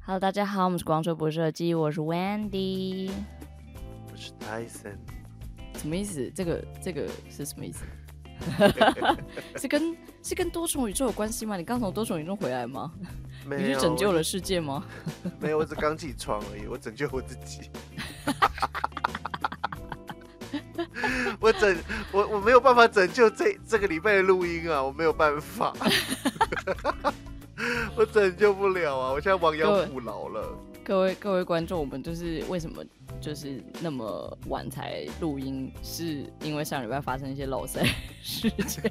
Hello， 大家好，我们是光说不设计，我是 Wendy， 我是 Tyson。 什么意思？这个是什么意思？是跟多重宇宙有关系吗？你刚从多重宇宙回来吗？你去拯救了世界吗？ 没有，我只刚起床而已，我拯救我自己。我没有办法拯救这个礼拜的录音啊，我没有办法。我拯救不了啊！我现在亡羊补牢了。 各位观众，我们就是为什么就是那么晚才录音，是因为上礼拜发生一些落塞事件。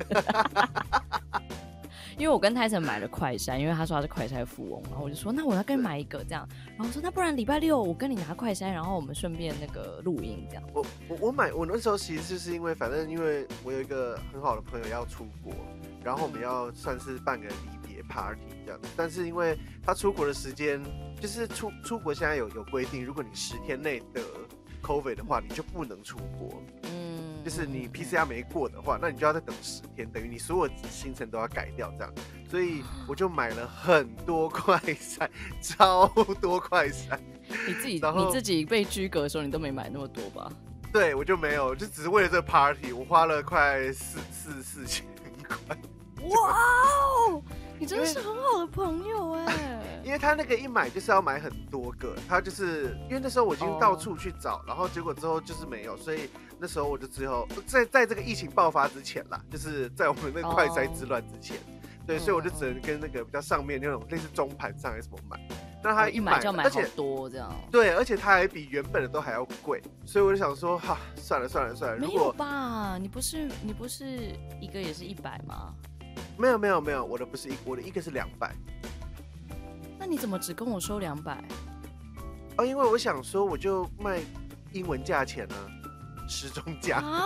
因为我跟泰森买了快筛，因为他说他是快筛富翁，然后我就说那我要跟你买一个这样，然后我说那不然礼拜六我跟你拿快筛，然后我们顺便那个录音这样。 我那时候其实就是因为因为我有一个很好的朋友要出国，然后我们要算是办个离别 party 这样子，但是因为他出国的时间就是出国现在有规定，如果你10天内得 COVID 的话，你就不能出国。就是你 PCR 没过的话，那你就要再等10天，等于你所有行程都要改掉这样。所以我就买了很多快筛，超多快筛。 你自己被居隔的时候，你都没买那么多吧？ 对，我就没有，就只是为了这个 party， 我花了快4千块。 哇哦！你真的是很好的朋友哎。 因为他那个一买就是要买很多个，他就是因为那时候我已经到处去找，然后结果之后就是没有，所以那时候我就只有在这个疫情爆发之前啦，就是在我们那个快筛之乱之前，对，所以我就只能跟那个比较上面那种类似中盘上还是什么买。那他一买就要买好多这样。 对，而且他还比原本的都还要贵，所以我就想说，哈，算了。 没有吧？你不是一个也是100吗？ 没有，我的不是我的一个是200。 那你怎么只跟我收200？ 哦，因为我想说我就卖英文价钱啊，时钟价。 啊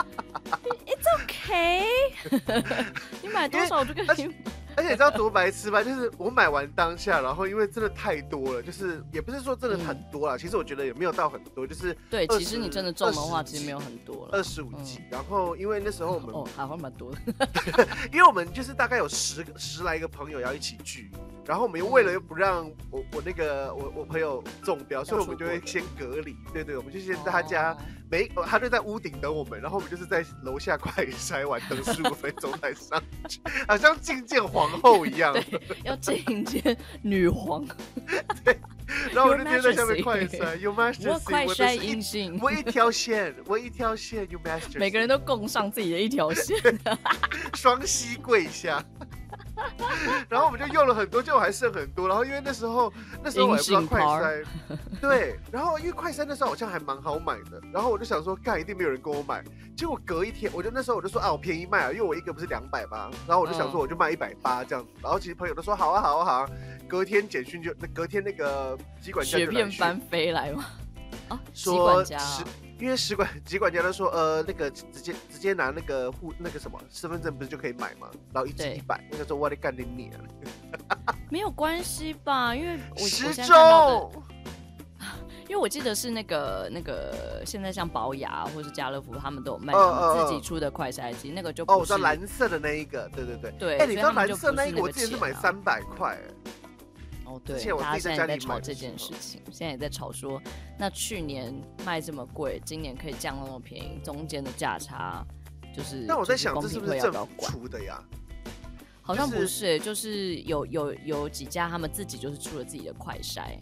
，It's okay 。你买多少我就跟你。 而且你知道多白痴吗？就是我买完当下，然后因为真的太多了，就是也不是说真的很多啦，其实我觉得也没有到很多，就是对，其实你真的中的话，其实没有很多了 ，25集。然后因为那时候我们好像蛮多的， 因为我们就是大概有十来个朋友要一起聚，然后我们又为了不让我朋友中标，所以我们就会先隔离。对，我们就先在他家。他就在屋顶等我们，然后我们就是在楼下快筛完等15分钟才上去，好像觐见皇后一样。 对，要觐见女皇。 对，然后我就直接在下面快筛 ，Your Majesty， 我快筛阴性， 我一条线 ，Your Majesty， 每个人都供上自己的一条线， 双膝跪下。然后我们就用了很多，结果还剩很多。然后因为那时候我也不知道快筛，对。然后因为快筛那时候好像还蛮好买的，然后我就想说，干一定没有人跟我买。结果隔一天，那时候我就说啊，我便宜卖啊，因为我一个不是200吗？然后我就想说，我就卖180这样子。然后其实朋友都说好啊。隔天简讯隔天那个机管家就来讯， 雪片般飞来吗？啊， 说机管家因为机管家都说那个直接拿那个那个什么身份证不是就可以买吗？然后1支100，那个说我得干你没有关系吧？因为我时钟， 因为我记得是那个现在像宝雅或是家乐福他们都有卖自己出的快筛机，那个就不是我知道蓝色的那一个，对。你知道蓝色那一个我之前是买300块。 哦，对，大家现在在吵这件事情，现在也在吵说，那去年卖这么贵，今年可以降那么便宜，中间的价差就是。 但我在想，这是不是政府出的呀？ 好像不是，就是有几家他们自己就是出了自己的快筛，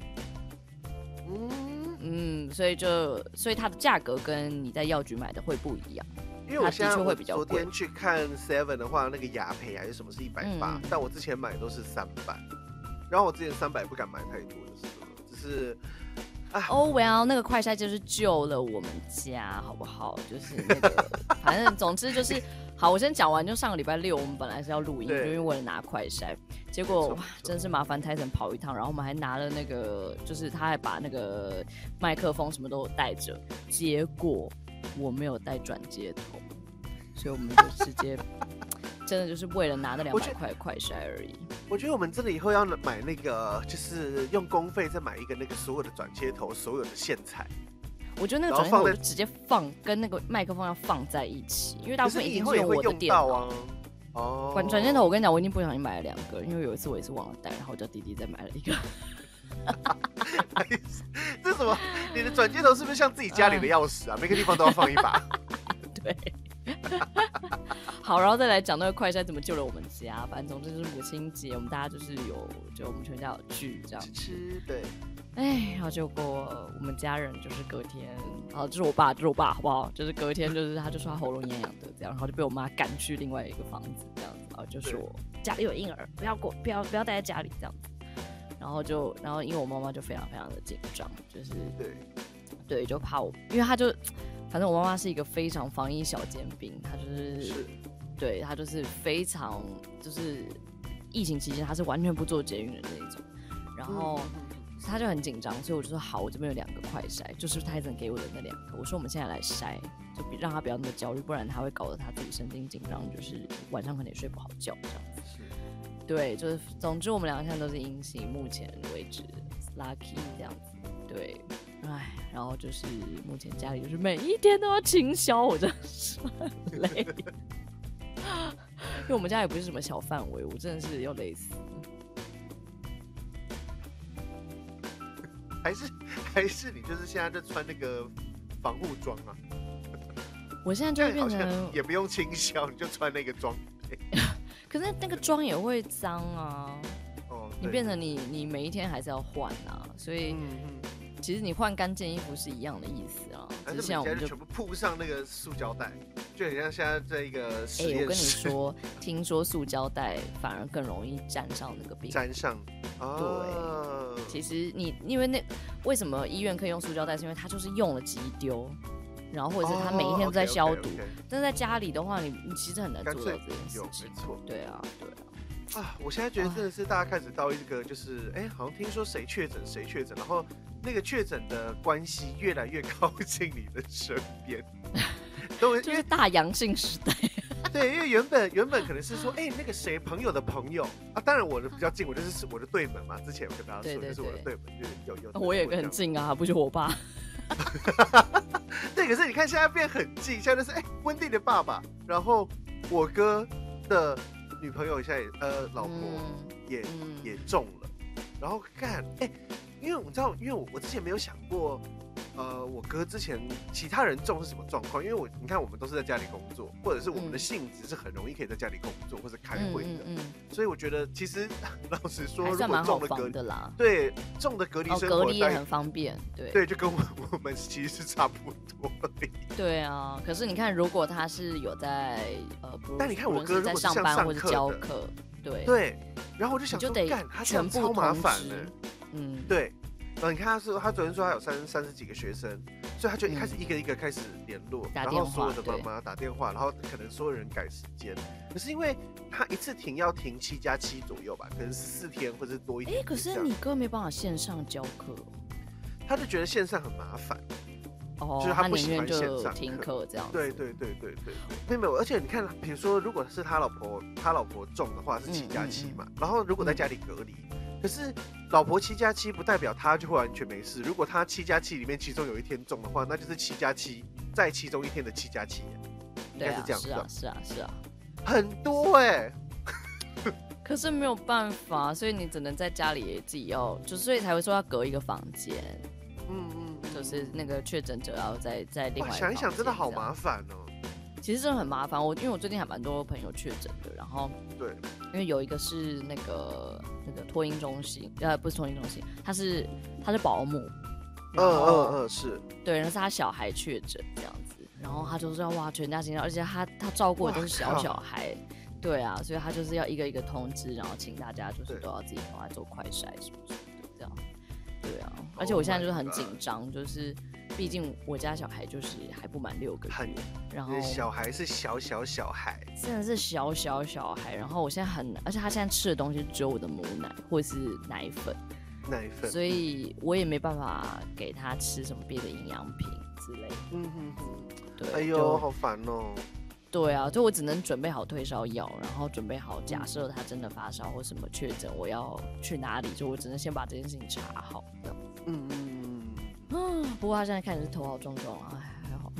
所以它的价格跟你在药局买的会不一样。 因为我现在昨天去看 Seven 的话，那个雅培还是什么是180，但我之前买都是300。然后我之前300不敢买太多的时候，只是 Oh well， 那个快筛就是救了我们家，好不好？就是那个，反正总之就是好。我先讲完，就上个礼拜六我们本来是要录音，就因为为了拿快筛，结果哇，真是麻烦Tyson跑一趟，然后我们还拿了那个，就是他还把那个麦克风什么都有带着，结果我没有带转接头，所以我们就直接。真的就是为了拿那200块快筛而已。 我觉得我们真的以后要买那个，就是用公费再买一个那个所有的转接头，所有的线材。 我觉得那个转接头我就直接跟那个麦克风要放在一起，因为大部分一定是用我的电脑。转接头我跟你讲，我已经不小心买了2个，因为有一次我也是忘了带，然后我叫弟弟再买了一个。 这什么？你的转接头是不是像自己家里的钥匙啊？每个地方都要放一把。 对。好，然后再来讲那个快筛怎么救了我们家。反正总之就是母亲节，我们大家就是就我们全家有聚这样吃，对。 哎，然后结果我们家人就是隔天，好，这是我爸，好不好？就是隔天就是他就说他喉咙痒痒的这样，然后就被我妈赶去另外一个房子这样子，然后就说家里有婴儿，不要待在家里这样子。然后因为我妈妈就非常非常的紧张，就是对，就怕我，因为他就反正我妈妈是一个非常防疫小尖兵，她就是对她就是非常就是疫情期间她是完全不做捷运的那一种，然后她就很紧张，所以我就说好，我这边有2个快筛，就是她只能给我的那2个，我说我们现在来筛，就让她不要那么焦虑，不然她会搞得她自己神经紧张，就是晚上可能也睡不好觉这样子。对，就是总之我们2个现在都是阴性，目前为止 lucky 这样子。对，哎，然后就是目前家里就是每一天都要清消，我真的是很累。因为我们家也不是什么小范围，我真的是要累死。 还是你就是现在在穿那个防护装啊？ 我现在就会变成也不用清消，你就穿那个装备。 可是那个妆也会脏啊，你变成你每一天还是要换啊，所以其实你换干净衣服是一样的意思啊。 但是现在就全部铺上那个塑胶袋，就很像现在在一个实验室。 我跟你说，听说塑胶袋反而更容易沾上那个病毒。 沾上， 对。其实因为为什么医院可以用塑胶袋，是因为它就是用了即丢。然后或者是他每一天都在消毒，但是在家里的话，你其实很难做到这件事情。 没错， 对啊。 我现在觉得真的是大家开始到一个就是，好像听说谁确诊，然后那个确诊的关系越来越靠近你的身边， 就是大阳性时代。 对，因为原本可能是说，那个谁朋友的朋友啊，当然我的比较近，我就是我的对门嘛。之前我跟大家说，就是我的对门，就是有。 我也很近啊，不就我爸。 对，可是你看现在变很近，现在就是温蒂的爸爸，然后我哥的女朋友现在老婆也中了，然后因为我知道，因为我之前没有想过，我哥之前其他人中是什么状况，因为你看我们都是在家里工作，或者是我们的性质是很容易可以在家里工作或者开会的，所以我觉得其实老实说，如果中了隔离的啦，对，中的隔离生活隔离也很方便， 对，就跟我们其实是差不多而已。 对啊，可是你看，如果他是有在但你看我哥如果是上班或者教课， 课， 对，然后我就想说，他全部超麻烦的，对。你看他昨天说他有30几个学生，所以他就一开始一个一个开始联络，然后所有的妈妈打电话，然后可能所有人改时间。可是因为他一次停要停7+7左右吧，可能14天或者是多一点。 可是你哥没办法线上教课， 他就觉得线上很麻烦。就是他不喜欢线上听课这样。 对，没有，而且你看，比如说如果是他老婆中的话是7+7嘛，然后如果在家里隔离。可是老婆7+7不代表他就会完全没事。如果他7+7里面其中有一天中的话，那就是7+7在其中一天的7+7，应该是这样子。 是啊， 很多可是没有办法，所以你只能在家里自己所以才会说要隔一个房间。就是那个确诊者要在另外一个房间。 想一想，真的好麻烦哦。 其实真的很麻烦，因为我最近还蛮多朋友确诊的，然后对， 因为有一个是那个托婴中心，不是托婴中心，他是保姆， 是， 对，然后是他小孩确诊这样子，然后他就是要哇全家心，而且他照顾的都是小孩，对啊，所以他就是要一个一个通知，然后请大家就是都要自己帮他做快筛什么的这样，对啊，而且我现在就是很紧张，就是毕竟我家小孩就是还不满6个月，然后小孩是小孩， 真的是小孩，然后我现在而且他现在吃的东西只有我的母奶或者是奶粉，所以我也没办法给他吃什么别的营养品之类的。对， 哎呦，好烦哦。 对啊，就我只能准备好退烧药，然后准备好假设他真的发烧或什么确诊，我要去哪里，就我只能先把这件事情查好。不过他现在看起来是头好壮壮啊，还好。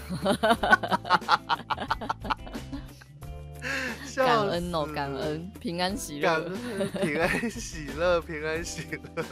感恩哦，感恩，平安喜乐， 平安喜乐。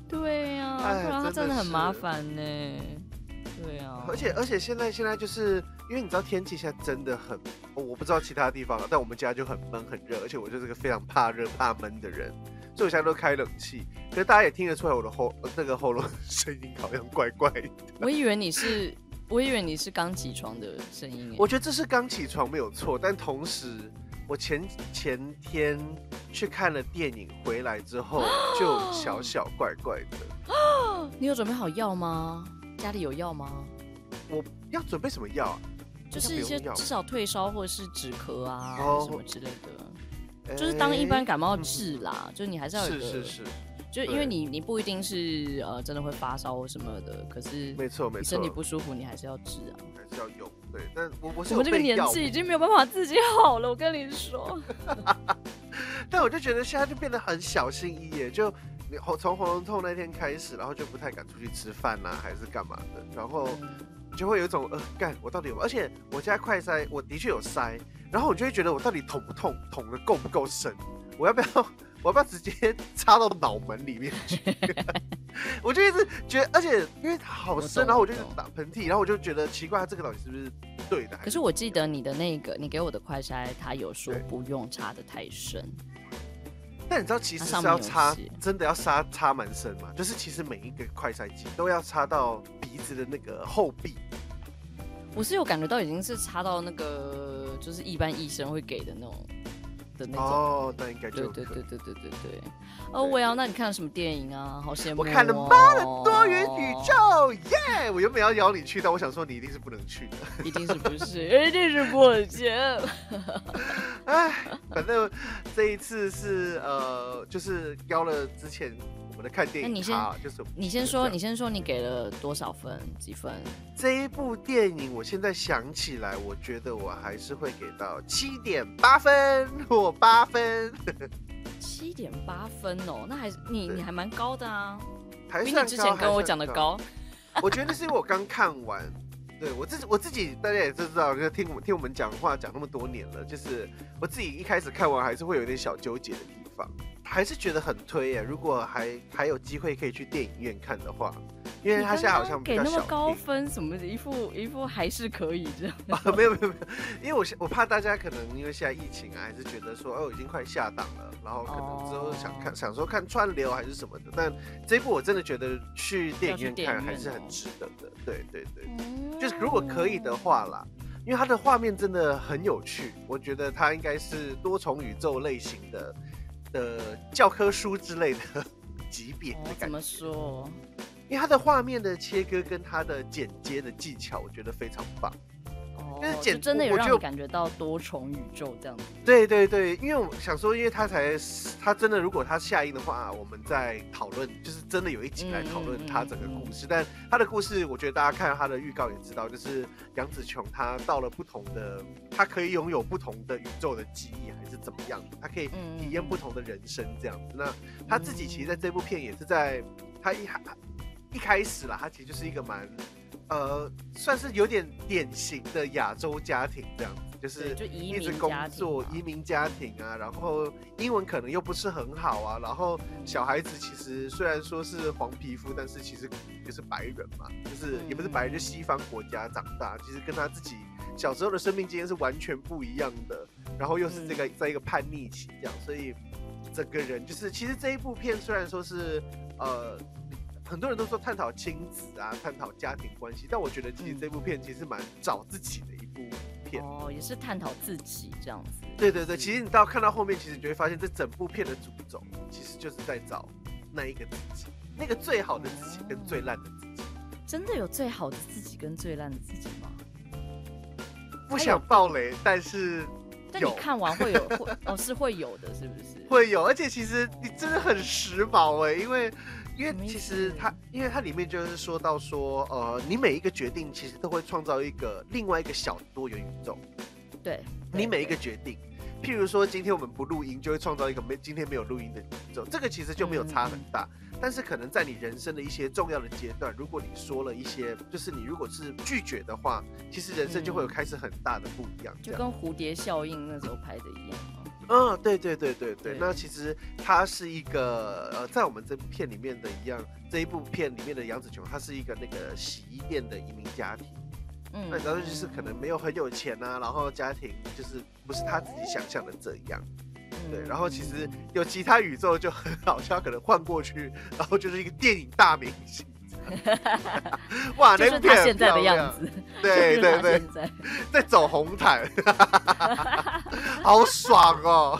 对呀，不然它真的很麻烦呢。对啊， 而且现在就是因为你知道天气现在真的很，我不知道其他地方，但我们家就很闷很热，而且我就是个非常怕热怕闷的人，所以我现在都开冷气。可是大家也听得出来我的喉咙声音好像怪怪的。 我以为你是刚起床的声音。 我觉得这是刚起床没有错，但同时我前天去看了电影回来之后，就小小怪怪的。 你有准备好药吗？家里有药吗？ 我要准备什么药啊？ 就是一些至少退烧或者是止咳啊，什么之类的，就是当一般感冒治啦。就是你还是要有一个， 是， 就因为你不一定是真的会发烧或什么的，可是没错， 你身体不舒服你还是要治啊， 还是要用。对，但我们这个年纪已经没有办法自己好了，我跟你说。 但我就觉得现在就变得很小心翼翼，就从喉咙痛那天开始，然后就不太敢出去吃饭啊，还是干嘛的，然后就会有一种我到底有，而且我家快筛我的确有筛，然后我就会觉得我到底痛不痛，捅的够不够深，我要不要直接插到脑门里面去？我就一直觉得，而且因为它好深，然后我就一直打喷嚏，然后我就觉得奇怪，这个到底是不是对的？ 可是我记得你的那个，你给我的快筛，它有说不用插得太深。 但你知道其实是要插，真的要插蛮深嘛？就是其实每一个快筛剂都要插到鼻子的那个后壁。 我是有感觉到已经是插到那个，就是一般医生会给的那种。 哦，那应该就对。Well， 那你看了什么电影啊？好羡慕。 我看了《妈的多元宇宙》耶！我原本要邀你去，但我想说你一定是不能去的。 一定是不是？一定是不行。 哎，反正这一次是就是邀了之前我们的看电影就是你先说你给了多少分？几分？ 这一部电影我现在想起来，我觉得我还是会给到7.8分，我8分。 7.8分哦，那还你还蛮高的啊， 比你之前跟我讲的高。 我觉得是因为我刚看完，对我自己大家也知道，就听我们讲话讲那么多年了，就是我自己一开始看完还是会有点小纠结的地方，还是觉得很推耶。如果还有机会可以去电影院看的话，因为他现在好像比较小。 给那么高分，什么一副还是可以这样。 没有，因为我怕大家可能因为现在疫情啊，还是觉得说已经快下档了，然后可能之后想说看串流还是什么的。但这一部我真的觉得去电影院看还是很值得的。对，就是如果可以的话啦，因为它的画面真的很有趣，我觉得它应该是多重宇宙类型的教科书之类的级别的感觉。 怎么说？ 因为它的画面的切割跟它的剪接的技巧，我觉得非常棒。 就真的有让你感觉到多重宇宙这样子。 对，因为我想说，因为他真的，如果他下映的话，我们在讨论，就是真的有一集来讨论他整个故事。但他的故事，我觉得大家看他的预告也知道，就是杨紫琼她到了不同的，她可以拥有不同的宇宙的记忆，还是怎么样？她可以体验不同的人生这样子。那她自己其实在这部片也是在她一开始啦，她其实就是一个蛮。算是有点典型的亚洲家庭这样子，就是一直工作移民家庭啊，然后英文可能又不是很好啊，然后小孩子其实虽然说是黄皮肤，但是其实就是白人嘛，就是也不是白人，就西方国家长大，其实跟他自己小时候的生命经验是完全不一样的，然后又是在一个叛逆期这样，所以整个人就是其实这一部片虽然说是很多人都说探讨亲子啊，探讨家庭关系，但我觉得其实这部片其实蛮找自己的一部片也是探讨自己这样子。 对，其实你看到后面，其实你就会发现这整部片的主轴其实就是在找那一个自己，那个最好的自己跟最烂的自己。 真的有最好的自己跟最烂的自己吗？ 不想爆雷，但是但你看完会有是会有的，是不是？ 会有，而且其实你真的很时髦因为其实它里面就是说到说，你每一个决定其实都会创造另外一个小的多元宇宙。 对， 你每一个决定，譬如说今天我们不录音，就会创造一个今天没有录音的宇宙。这个其实就没有差很大，但是可能在你人生的一些重要的阶段，如果你说了一些，就是你如果是拒绝的话，其实人生就会有开始很大的不一样。 就跟蝴蝶效应那时候拍的一样。 嗯，对对对对对。那其实它是一个在我们这部片里面的一样，这一部片里面的杨紫琼，她是一个那个洗衣店的移民家庭。那然后就是可能没有很有钱啊，然后家庭就是不是他自己想象的这样。对，然后其实有其他宇宙就很好笑，可能换过去，然后就是一个电影大明星。哇， 就是他现在的样子。 对对对，在走红毯，好爽哦！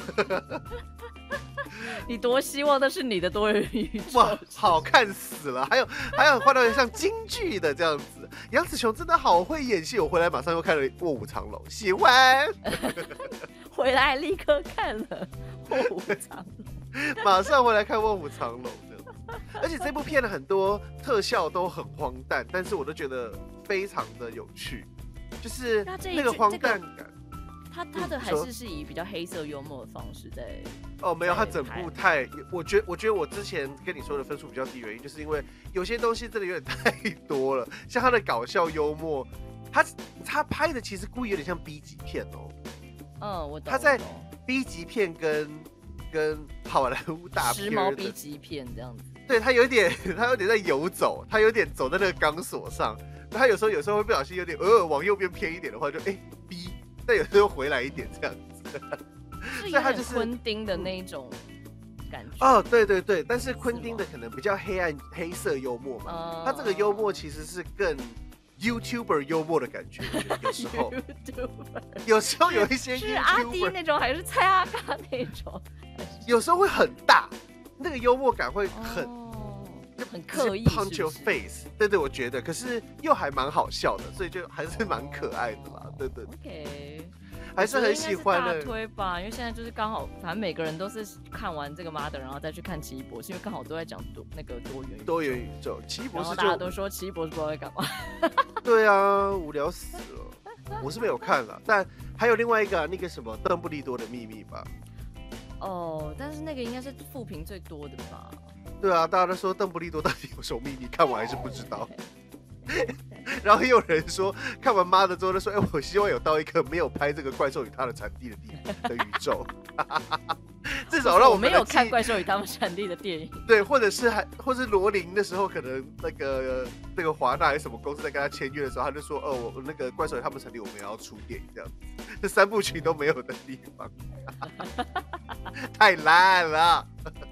你多希望那是你的多元宇宙？ 哇，好看死了！还有换到像京剧的这样子，杨紫琼真的好会演戏。我回来马上又看了《卧虎藏龙》，喜欢。 回来立刻看了《卧虎藏龙》， 马上回来看《卧虎藏龙》。而且这部片的很多特效都很荒诞，但是我都觉得非常的有趣，就是那个荒诞感。 他的还是以比较黑色幽默的方式在。 哦，没有，他整部太，我觉得我之前跟你说的分数比较低，原因就是因为有些东西真的有点太多了，像他的搞笑幽默，他拍的其实故意有点像 B 级片哦。 嗯，我懂。 他在 B 级片跟好莱坞大片时髦 B 级片这样子。 对，他有点在游走，他有点走在那个钢索上。他有时候会不小心有点往右边偏一点的话，就B， 但有时候回来一点这样子。 所以他就是昆汀的那一种感觉。 哦，对对对，但是昆汀的可能比较黑色幽默嘛，他这个幽默其实是更 YouTuber 幽默的感觉，有时候。有时候有一些 YouTuber, 是阿滴那种，还是蔡阿嘎那种？ 有时候会很大。那个幽默感会很刻意 ，punch your face。对对，我觉得，可是又还蛮好笑的，所以就还是蛮可爱的啦。对对 ，OK， 还是很喜欢的。 大推吧，因为现在就是刚好，反正每个人都是看完这个 Mother， 然后再去看奇异博士，因为刚好都在讲那个多元宇宙。奇异博士， 大家都说奇异博士不知道在干嘛。 对啊，无聊死了。我是没有看了，但还有另外一个那个什么邓布利多的秘密吧。 哦，但是那个应该是负评最多的吧？ 对啊，大家都说邓布利多到底有什么秘密，看完还是不知道。然后又有人说看完妈的之后就说，我希望有到一个没有拍这个怪兽与它的产地的宇宙。至少让我没有看怪兽与他们产地的电影。 对，或是罗琳的时候，可能那个华纳还是什么公司在跟他签约的时候，他就说，我那个怪兽与他们产地我们也要出电影这样子，这3部曲都没有的地方。太烂了。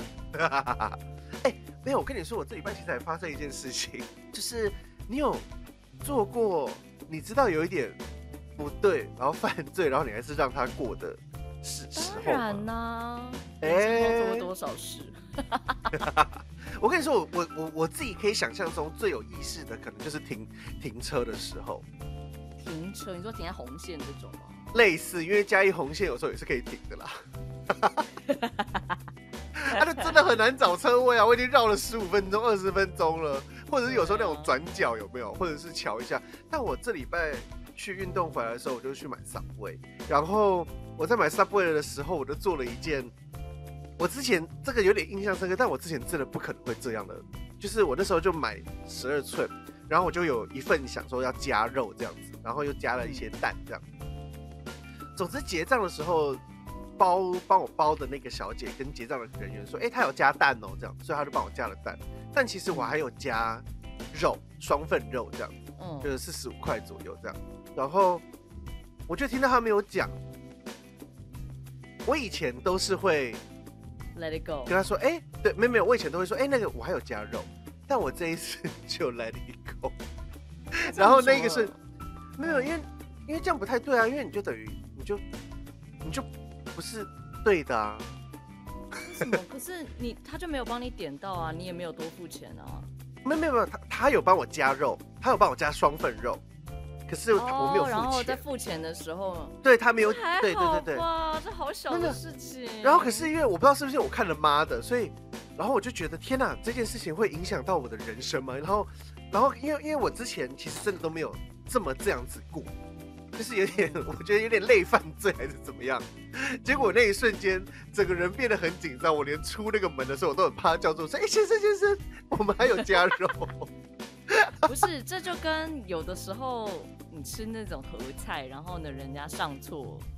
没有，我跟你说，我这礼拜其实还发生一件事情，就是你有做过你知道有一点不对，然后犯罪，然后你还是让他过的时候吗？ 当然啦，做过多少事？ 我跟你说，我自己可以想象中最有意识的，可能就是停车的时候。 停车？你说停在红线这种吗？ 类似，因为嘉义红线有时候也是可以停的啦。他就真的很难找车位啊！我已经绕了15分钟、20分钟了，或者是有时候那种转角有没有，或者是瞧一下。但我这礼拜去运动回来的时候，我就去买 Subway， 然后我在买 Subway 的时候，我就做了一件我之前这个有点印象深刻，但我之前真的不可能会这样的，就是我那时候就买12寸，然后我就有一份想说要加肉这样子，然后又加了一些蛋这样。总之结账的时候，帮我包的那个小姐跟结账的人员说，她有加蛋哦，这样，所以她就帮我加了蛋。但其实我还有加肉，双份肉这样，就是45块左右这样。然后我就听到他没有讲，我以前都是会 let it go， 跟他说，对，没有，我以前都会说，那个我还有加肉，但我这一次就 let it go。然后那个是没有，因为这样不太对啊，因为你就等于你就不是对的啊。 什么？可是他就没有帮你点到啊，你也没有多付钱啊。 没有，他有帮我加肉，他有帮我加双份肉，可是我没有付钱。 然后在付钱的时候， 对他没有，对， 哇，这好小的事情。 然后可是因为我不知道是不是我看了妈的，所以然后我就觉得天哪，这件事情会影响到我的人生吗？然后因为我之前其实真的都没有这样子过。就是有点，我觉得有点类犯罪还是怎么样，结果那一瞬间，整个人变得很紧张，我连出那个门的时候，我都很怕叫住说：“先生，我们还有加肉。” 不是，这就跟有的时候你吃那种合菜，然后呢，人家上错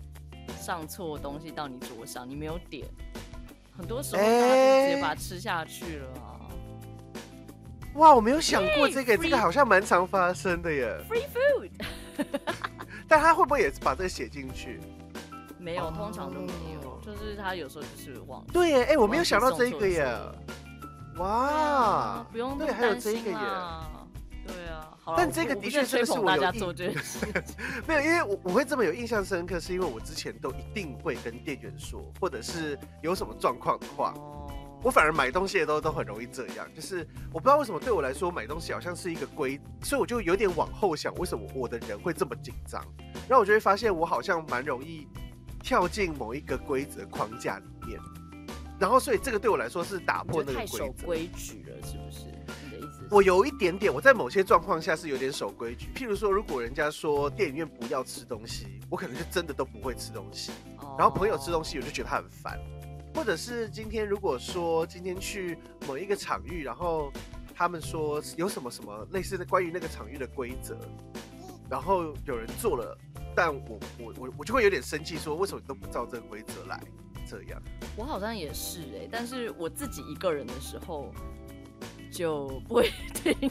上错东西到你桌上，你没有点，很多时候大家就直接把它吃下去了啊。 哇，我没有想过这个，这个好像蛮常发生的耶。 Free food， 但他会不会也把这个写进去？ 没有，通常都没有，就是他有时候就是忘记。 对耶，我没有想到这个耶。哇， 不用对，还有这个耶。 对啊，好啦， 但这个的确真的是我大家做这件事没有，因为我会这么有印象深刻，是因为我之前都一定会跟店员说，或者是有什么状况的话，我反而买东西都很容易这样。就是我不知道为什么对我来说买东西好像是一个规，所以我就有点往后想，为什么我的人会这么紧张？然后我就会发现我好像蛮容易跳进某一个规则框架里面，然后所以这个对我来说是打破那个规则。 太守规矩了，是不是？你的意思是？ 我有一点点，我在某些状况下是有点守规矩。譬如说，如果人家说电影院不要吃东西，我可能就真的都不会吃东西。然后朋友吃东西，我就觉得他很烦。或者是今天如果说今天去某一个场域，然后他们说有什么什么类似的关于那个场域的规则，然后有人做了，但我就会有点生气，说为什么你都不照这个规则来？这样， 我好像也是但是我自己一个人的时候就不会听。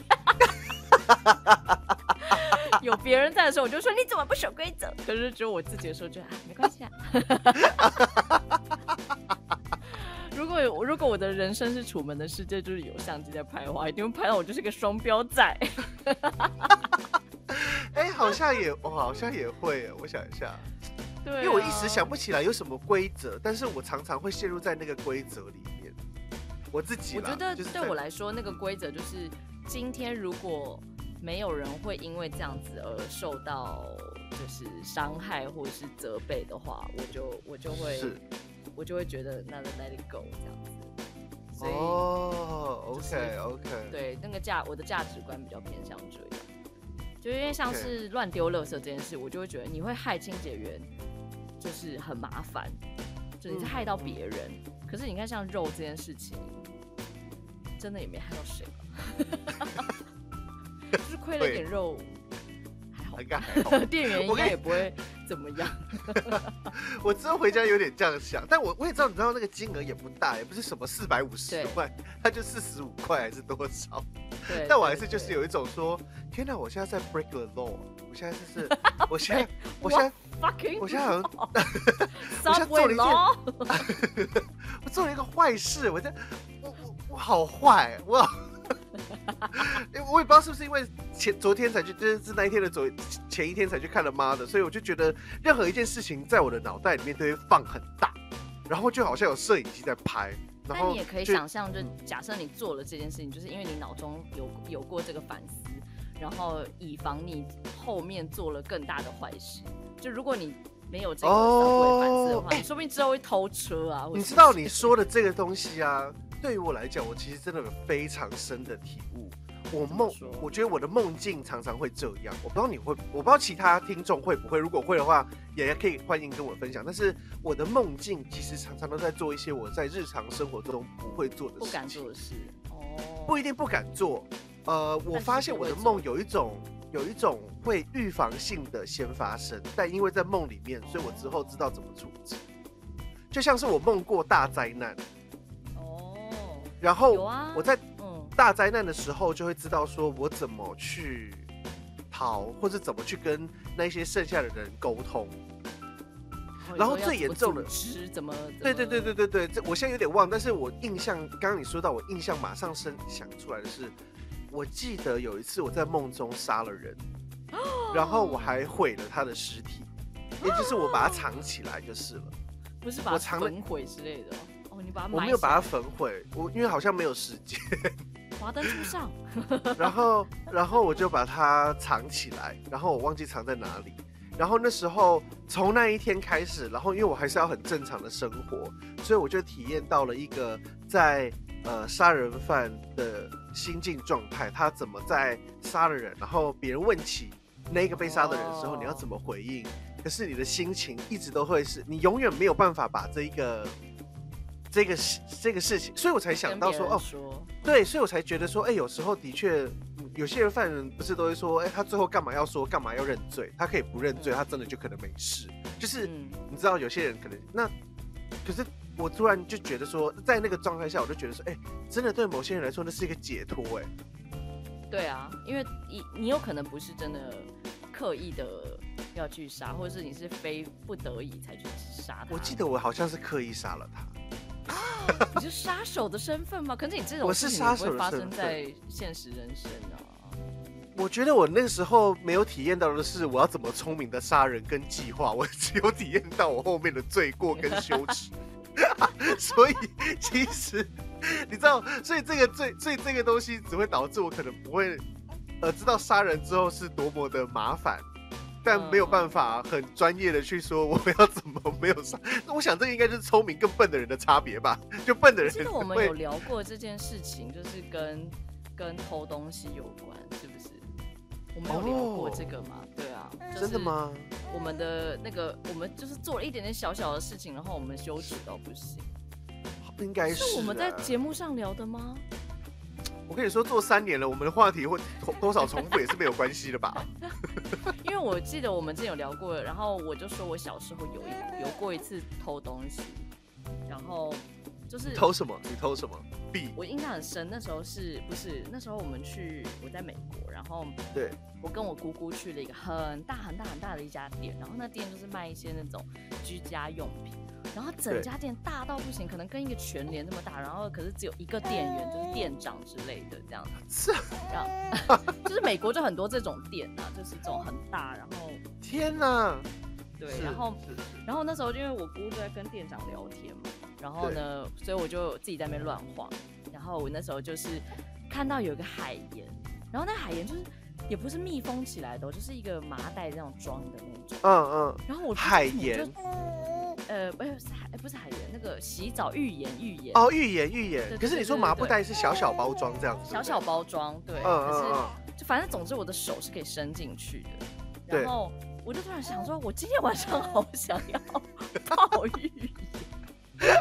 有别人在的时候，我就说你怎么不守规则？可是只有我自己的时候就没关系啊。如果我的人生是楚门的世界，就是有相机在拍的话，一定会拍到我就是个双标仔。 好像也会，我想一下。对、因为我一时想不起来有什么规则，但是我常常会陷入在那个规则里面。我自己啦， 我觉得对我来说，那个规则就是今天如果没有人会因为这样子而受到就是伤害或者是责备的话，我就会觉得那就 let it go 这样子。所以 OK， 对，那个我的价值观比较偏向这样。就因为像是乱丢垃圾这件事，我就会觉得你会害清洁员，就是很麻烦，就你是害到别人。可是你看像肉这件事情，真的也没害到谁，就是亏了点肉，还好， 应该还好， 店员应该也不会怎么样。 我之后回家有点这样想，但我也知道，你知道那个金额也不大，也不是什么450万，它就45块还是多少？对。但我还是就是有一种说，天哪，我现在在 break the law， 我现在就是，我现在好像，我现在做了一件，我做了一个坏事，我好坏，我也不知道是不是因为昨天才去，就是那一天的前一天才去看了妈的，所以我就觉得任何一件事情在我的脑袋里面都会放很大，然后就好像有摄影机在拍。 但你也可以想象，就假设你做了这件事情，就是因为你脑中有过这个反思，然后以防你后面做了更大的坏事。就如果你没有这个稍微反思的话，你说不定之后会偷车啊。 你知道你说的这个东西啊，对于我来讲，我其实真的有非常深的体悟。我觉得我的梦境常常会这样，我不知道其他听众会不会，如果会的话，也可以欢迎跟我分享。但是我的梦境其实常常都在做一些我在日常生活中不会做的事情， 不敢做的事。 不一定不敢做。我发现我的梦有一种会预防性的先发生，但因为在梦里面，所以我之后知道怎么处置。就像是我梦过大灾难，然后我在大灾难的时候就会知道说我怎么去逃，或者怎么去跟那些剩下的人沟通。然后最严重的怎么对，我现在有点忘，但是我印象刚刚你说到，我印象马上想出来的是，我记得有一次我在梦中杀了人，然后我还毁了他的尸体，也就是我把它藏起来就是了。 不是把它焚毁之类的你把它埋起来。 我没有把它焚毁，因为好像没有时间。 华灯初上。 然后我就把它藏起来，然后我忘记藏在哪里。然后那时候从那一天开始，然后因为我还是要很正常的生活，所以我就体验到了一个在杀人犯的心境状态，他怎么在杀了人，然后别人问起那个被杀的人的时候，你要怎么回应？可是你的心情一直都会是，你永远没有办法把这个事情，所以我才想到说对，所以我才觉得说，有时候的确，有些人犯人不是都会说，他最后干嘛要说，干嘛要认罪？他可以不认罪，他真的就可能没事。 就是你知道有些人可能可是我突然就觉得说，在那个状态下，我就觉得说，真的对某些人来说，那是一个解脱， 对啊，因为你有可能不是真的刻意的要去杀，或者是你是非不得已才去杀他。 我记得我好像是刻意杀了他。 你是杀手的身份吗？可是你这种事情不会发生在现实人生啊。 我觉得我那个时候没有体验到的是我要怎么聪明的杀人跟计划，我只有体验到我后面的罪过跟羞耻。所以其实你知道，所以这个东西只会导致我可能不会知道杀人之后是多么的麻烦，但没有办法很专业的去说我要怎么没有杀。我想这个应该就是聪明跟笨的人的差别吧。就笨的人其实我们有聊过这件事情，就是跟偷东西有关，是不是？我们有聊过这个吗？对啊， 真的吗？ 我们的那个，我们就是做了一点点小小的事情，然后我们羞耻到不行。 应该是我们在节目上聊的吗？ 我跟你说，做3年了，我们的话题会多少重复也是没有关系的吧？ 因为我记得我们之前有聊过，然后我就说我小时候有过一次偷东西，然后就是偷什么？你偷什么？币？ 我印象很深，那时候那时候我在美国，然后对， 我跟我姑姑去了一个很大的一家店，然后那店就是卖一些那种居家用品。然后整家店大到不行，可能跟一个全联那么大，然后可是只有一个店员，就是店长之类的这样子。就是美国就很多这种店啊，就是这种很大，然后天哪， 对，然后那时候因为我姑就在跟店长聊天嘛，然后呢，所以我就自己在那边乱晃，然后我那时候就是看到有一个海盐，然后那海盐就是也不是密封起来的，就是一个麻袋这样装的那种。然后我海盐。 不是海盐，那个洗澡浴盐。 哦，浴盐。可是你说麻布袋是小包装这样子。 小包装，对。可是就反正总之我的手是可以伸进去的。然后我就突然想说，我今天晚上好想要泡浴盐。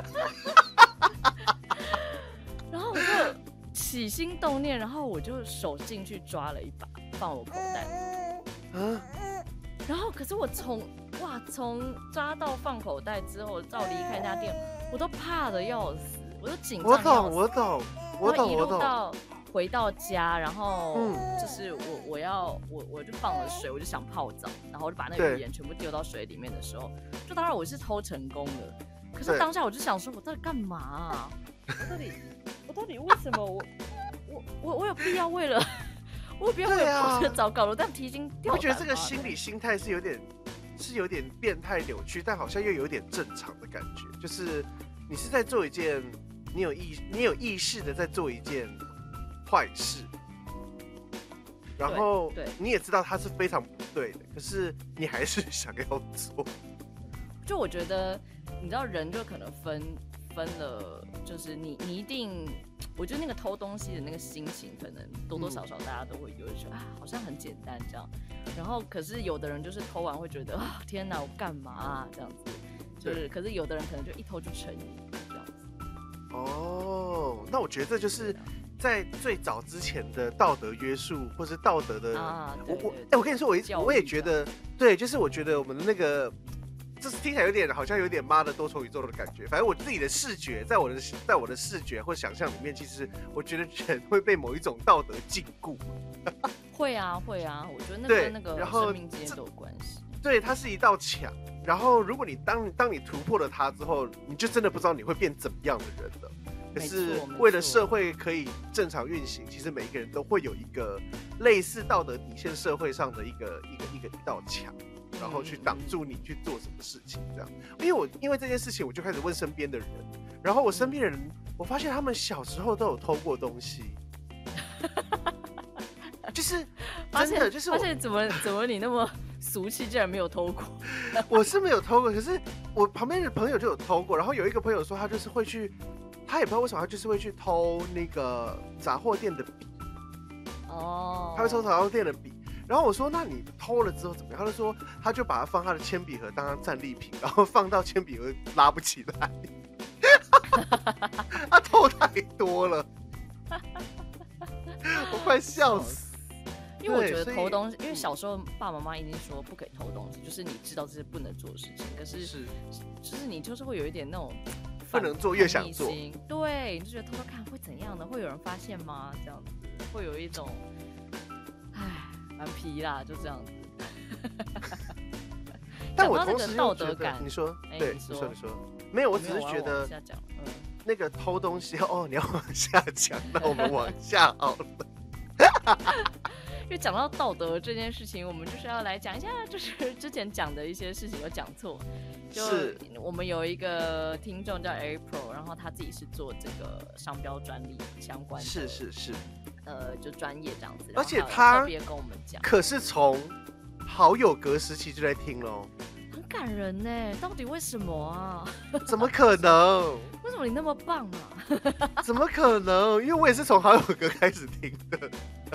然后我就起心动念，然后我就手进去抓了一把，放我口袋。然后可是我从抓到放口袋之后到离开那家店，我都怕得要死，我都紧张要死。 我懂。 然后一路到回到家，然后就是我就放了水，我就想泡澡，然后我就把那个浴盐全部丢到水里面的时候，就当然我是偷成功了。可是当下我就想说，我到底干嘛啊？我到底为什么我有必要为了？我不要为了泡这个澡搞了，但提心吊胆。 我觉得这个心理心态是有点变态扭曲，但好像又有点正常的感觉。就是你是在做一件你有意识的在做一件坏事，然后你也知道它是非常不对的，可是你还是想要做。 就我觉得，你知道人就可能分了，就是你一定。我觉得那个偷东西的那个心情，可能多多少少大家都会有，觉得好像很简单这样。然后可是有的人就是偷完会觉得天哪，我干嘛啊这样子。就是可是有的人可能就一偷就成瘾这样子。 哦，那我觉得这就是在最早之前的道德约束，或是道德的我跟你说，我也觉得对，就是我觉得我们的那个。这听起来好像有点妈的多重宇宙的感觉。反正我自己的视觉，在我的视觉或想象里面，其实我觉得人会被某一种道德禁锢。 会啊，我觉得那跟那个生命之间都有关系。 对，它是一道墙。然后如果你当你突破了它之后，你就真的不知道你会变怎么样的人了。可是为了社会可以正常运行，其实每一个人都会有一个类似道德底线社会上的一道墙。然后去挡住你去做什么事情，这样。因为这件事情，我就开始问身边的人，然后我身边的人，我发现他们小时候都有偷过东西，就是真的，就是发现怎么你那么俗气，竟然没有偷过？ 我是没有偷过，可是我旁边的朋友就有偷过。然后有一个朋友说，他就是会去，他也不知道为什么，他就是会去偷那个杂货店的笔。哦，他会偷杂货店的笔。然后我说：“那你偷了之后怎么样？”他就说：“他就把它放他的铅笔盒当战利品，然后放到铅笔盒拉不起来。”他偷太多了，我快笑死。 因为我觉得偷东西，因为小时候爸爸妈妈一定说不可以偷东西，就是你知道这是不能做的事情，可是就是你就是会有一点那种不能做越想做， 对，你就觉得偷偷看会怎样呢？会有人发现吗？这样子会有一种，蛮皮啦，就这样子。 但我同时道德感， 你说，对，你说，没有，我只是觉得那个偷东西你要往下讲，那我们往下好了。 因为讲到道德这件事情，我们就是要来讲一下，就是之前讲的一些事情有讲错。就是我们有一个听众叫 April， 然后他自己是做这个商标专利相关的，是，就专业这样子。 而且他特别跟我们讲， 可是从好友格时期就在听咯， 很感人呢。到底为什么啊？ 怎么可能？ 为什么你那么棒啊？ 怎么可能？因为我也是从好友格开始听的。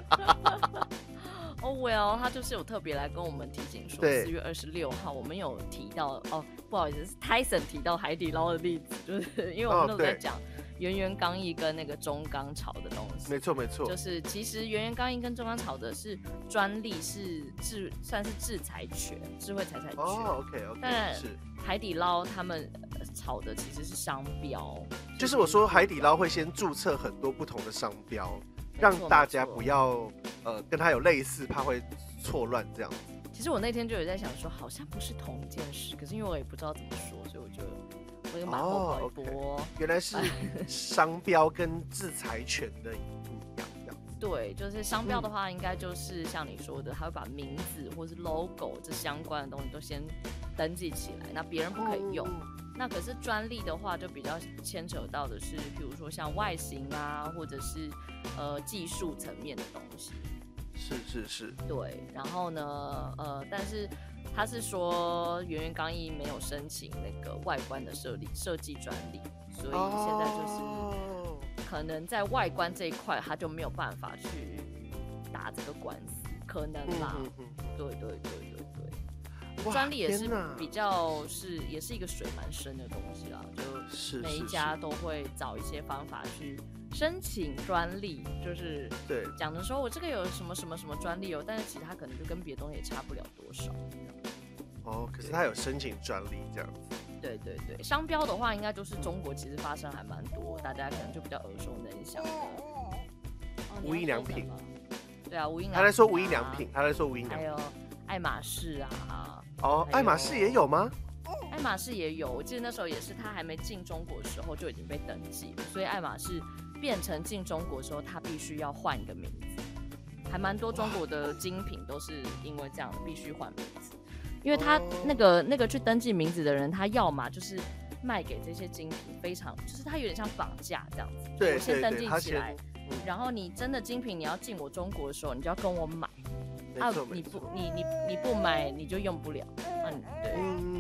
well， 他就是有特别来跟我们提醒说，4月26号我们有提到不好意思，是 Tyson 提到海底捞的例子，就是因为我们都在讲圆圆刚毅跟那个中钢炒的东西。 没错。 就是其实圆圆刚毅跟中钢炒的是专利，算是智财权，智慧财产权。 OK。 但海底捞他们炒的其实是商标， 就是我说海底捞会先注册很多不同的商标。让大家不要跟他有类似，怕会错乱这样子。 其实我那天就有在想说，好像不是同一件事，可是因为我也不知道怎么说，所以我就马后炮一波。 原来是商标跟智财权的不一样这样子。 对，就是商标的话，应该就是像你说的，他会把名字或是 logo 这相关的东西都先登记起来，那别人不可以用。那可是专利的话，就比较牵扯到的是，譬如说像外形啊，或者是技术层面的东西。 是。 对，然后呢，但是他是说圆圆刚毅没有申请那个外观的设计专利，所以现在就是可能在外观这一块，他就没有办法去打这个官司，可能啦。对。专利也是比较也是一个水蛮深的东西啦，就每一家都会找一些方法去申请专利，就是讲的说我这个有什么专利但是其实它可能就跟别的东西也差不了多少。 可是他有申请专利这样子。 对，商标的话应该就是中国其实发生还蛮多，大家可能就比较耳熟能详的。 无印良品。 对啊，无印良品。 他在说无印良品， 还有爱马仕啊。 爱马仕也有吗？ 爱马仕也有，我记得那时候也是他还没进中国的时候就已经被登记了，所以爱马仕变成进中国的时候，他必须要换一个名字。还蛮多中国的精品都是因为这样必须换名字，因为他那个去登记名字的人，他要嘛就是卖给这些精品，非常就是他有点像绑架这样子。 对， 我先登记起来，然后你真的精品你要进我中国的时候，你就要跟我买。你不买你就用不了。对。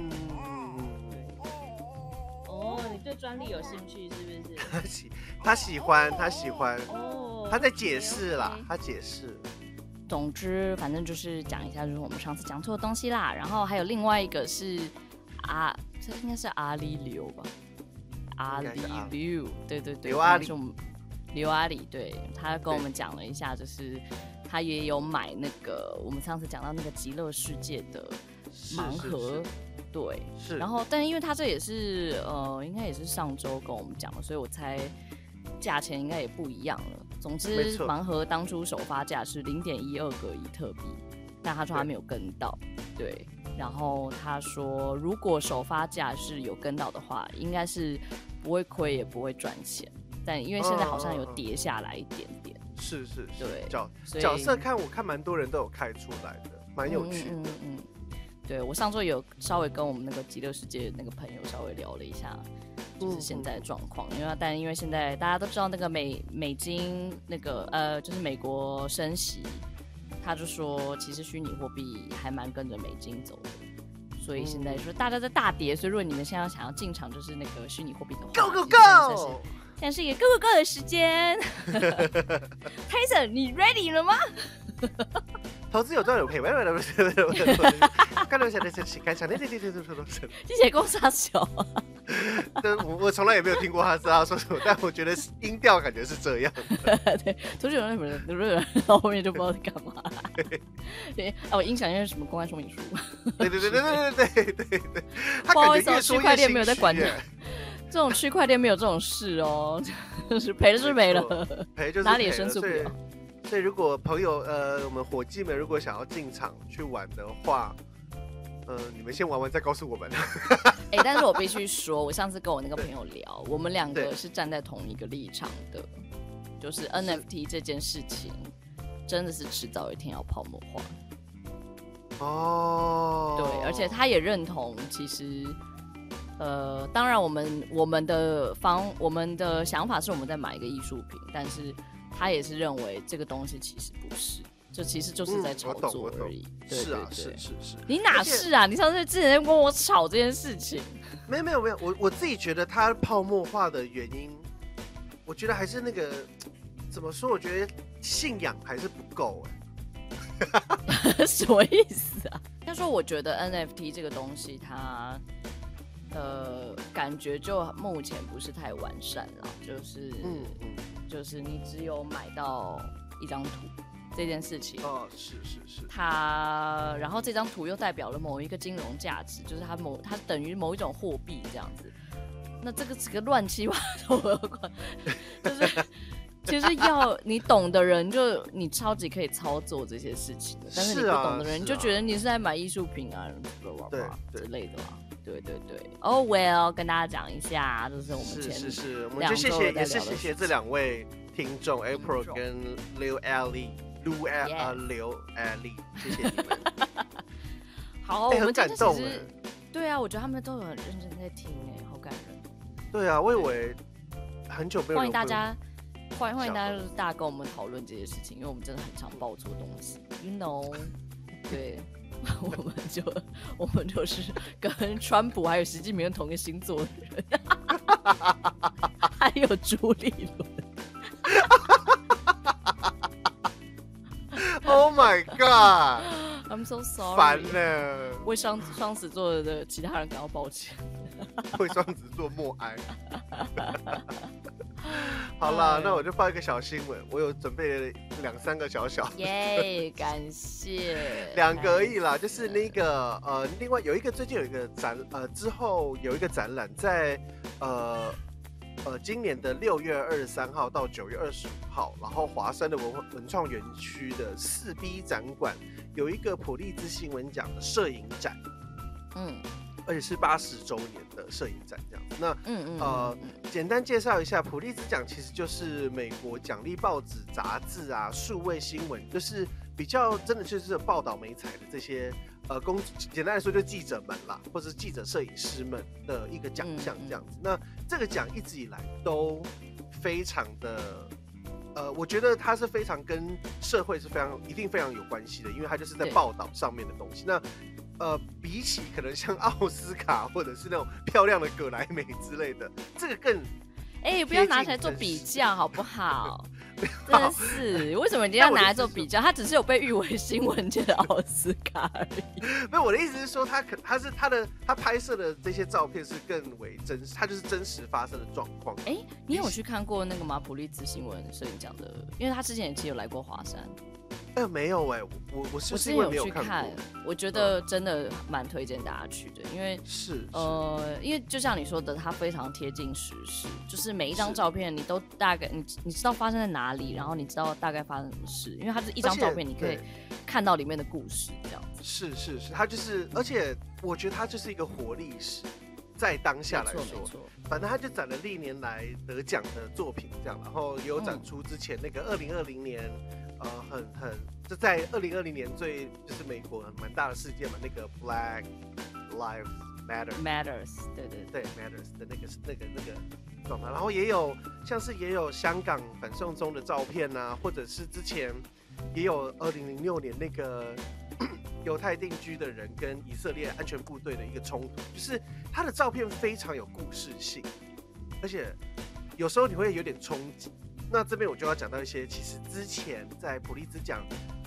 你对专利有兴趣是不是？ 他喜欢。他在解释啦，他解释。 总之，反正就是讲一下，就是我们上次讲错的东西啦。然后还有另外一个是这应该是阿里流吧？阿里流，对，刘阿里，对，他跟我们讲了一下，就是他也有买那个我们上次讲到那个极乐世界的盲盒，对， 是。 然后，但因为他这也是应该也是上周跟我们讲的，所以我猜价钱应该也不一样了。总之，盲盒当初首发价是0.12个比特币，但他说他没有跟到，对。然后他说，如果首发价是有跟到的话，应该是不会亏也不会赚钱。但因为现在好像有跌下来一点点， 是， 对， 角色我看蛮多人都有开出来的，蛮有趣的。 对，我上周有稍微跟我们那个极乐世界那个朋友稍微聊了一下，就是现在的状况。因为现在大家都知道那个美金那个就是美国升息，他就说其实虚拟货币还蛮跟着美金走的。所以现在说大家在大跌，所以如果你们现在想要进场，就是那个虚拟货币的话 ，Go Go Go！ 现在是一个 Go Go Go 的时间。Tyson， 你 ready 了吗？ 投资有赚有赔，谢谢公司小。 但我从来也没有听过他知道说什么，但我觉得音调感觉是这样的。 对，出去有人，然后后面就不知道在干嘛。对，我音响因为什么公安说明书。 对，他不好意思， 感觉越说区块越链没有在管心虚这种区块链没有这种事哦，就是赔了就是没了， 赔就是哪里也赔了申诉不了。 所以如果朋友我们伙计们如果想要进场去玩的话，你们先玩完再告诉我们。 但是我必须说，我上次跟我那个朋友聊，我们两个是站在同一个立场的，就是 NFT 这件事情真的是迟早有一天要泡沫化。 哦， 对，而且他也认同，其实，当然我们的想法是我们在买一个艺术品，但是他也是认为这个东西其实不是，这其实就是在炒作而已。 是啊，是。 你哪是啊？你上次之前跟我吵这件事情。 没有，我自己觉得它泡沫化的原因，我觉得还是那个怎么说？我觉得信仰还是不够什么意思啊？应该说，我觉得 NFT 这个东西它，感觉就目前不是太完善了，就是你只有买到一张图这件事情。 哦，是。 它，然后这张图又代表了某一个金融价值，就是它等于某一种货币这样子。那这个乱七八糟的，就是其实要你懂的人，就你超级可以操作这些事情的，但是你不懂的人，你就觉得你是在买艺术品啊，对之类的啦。对。Oh well， 跟大家讲一下，这是我们前我们就谢谢这两位听众 April 跟刘 Ellie，刘 Ellie， 谢谢你们。 好，我们很感动对啊，我觉得他们都有很认真在听好感人。 对啊，我以为很久没有。 欢迎大家就是大家跟我们讨论这些事情，因为我们真的很常报错东西 ，you know， 对。我们就是跟川普还有习近平同一个星座的人，还有朱立伦。 Oh my god！I'm so sorry。 烦了。 为双子座的其他人感到抱歉。 为双子座默哀。好啦，那我就发一个小新闻，我有准备了2-3个小耶，感谢。 2个而已啦，就是那个另外有一个最近有一个之后有一个展览在今年的6月23号到9月25号，然后华山的文创园区的4B 展馆有一个普利兹新闻奖的摄影展，而且是80周年的摄影展这样子。那简单介绍一下，普利兹奖其实就是美国奖励报纸、杂志啊、数位新闻，就是比较真的就是报道媒材的这些简单来说就记者们啦，或者是记者、摄影师们的一个奖项这样子。那这个奖一直以来都非常的。我觉得它是非常跟社会是一定非常有关系的，因为它就是在报道上面的东西。那比起可能像奥斯卡或者是那种漂亮的葛莱美之类的，这个更不要拿起来做比较好不好？真的是，为什么一定要拿来做比较？它只是有被誉为新闻界的奥斯卡而已。 没有，我的意思是说，他拍摄的这些照片是更为真实，它就是真实发生的状况。 你有去看过那个吗？普利兹新闻摄影奖的，因为他之前也其实有来过华山。 没有我是之前有去看，我觉得真的蛮推荐大家去的，因为因为就像你说的，它非常贴近时事，就是每一张照片你都大概你知道发生在哪里，然后你知道大概发生什么事，因为它是一张照片，你可以看到里面的故事这样子。 是，它就是，而且我觉得它就是一个活历史。在当下来说，反正他就展了历年来得奖的作品这样，然后也有展出之前那个2020年，就在2020年就是美国蛮大的事件嘛，那个 Black Lives Matters， 对 Matters 的那个状态，然后也有香港反送中的照片啊，或者是之前也有2006年那个。犹太定居的人跟以色列安全部队的一个冲突，就是他的照片非常有故事性，而且有时候你会有点冲击。那这边我就要讲到一些，其实之前在普利兹奖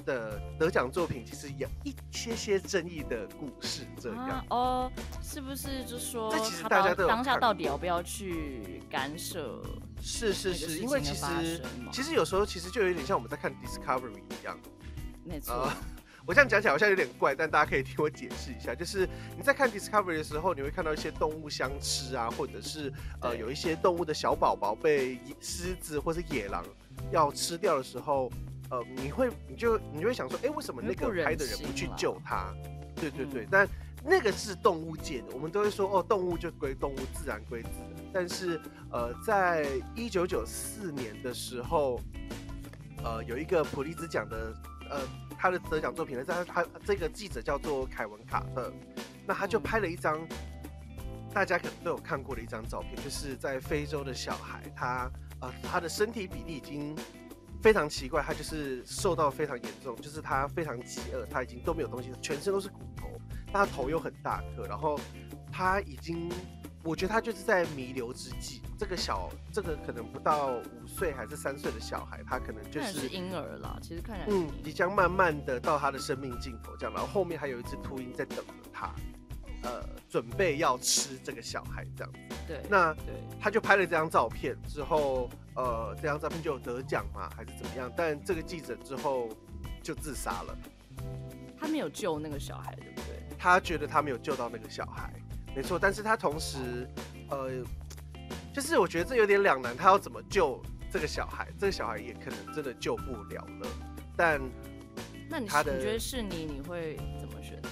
的得奖作品其实有一些争议的故事，这样哦，是不是就说这其实大家都有当下到底要不要去干涉？ 是，因为其实有时候其实就有点像我们在看 Discovery 一样， 没错。 我这样讲起来好像有点怪，但大家可以听我解释一下。就是你在看 Discovery 的时候，你会看到一些动物相吃啊，或者是有一些动物的小宝宝被狮子或是野狼要吃掉的时候，你就会想说，为什么那个拍的人不去救他？对，但那个是动物界的，我们都会说动物就归动物，自然归自然。但是在1994年的时候，有一个普利兹奖的他的得奖作品呢，他这个记者叫做凯文卡特，那他就拍了一张大家可能都有看过的一张照片，就是在非洲的小孩，他的身体比例已经非常奇怪，他就是受到非常严重，就是他非常饥饿，他已经都没有东西，全身都是骨头，但他头又很大颗，然后他已经，我觉得他就是在弥留之际，这个可能不到5岁还是3岁的小孩，他可能就是婴儿啦，其实看起来即将慢慢的到他的生命尽头这样，然后后面还有一只秃鹰在等着他，准备要吃这个小孩这样子。 对， 那他就拍了这张照片之后，这张照片就有得奖嘛，还是怎么样？但这个记者之后就自杀了。 他没有救那个小孩，对不对？ 他觉得他没有救到那个小孩，没错。但是他同时，就是我觉得这有点两难，他要怎么救这个小孩？这个小孩也可能真的救不了了。但那你觉得是你会怎么选择？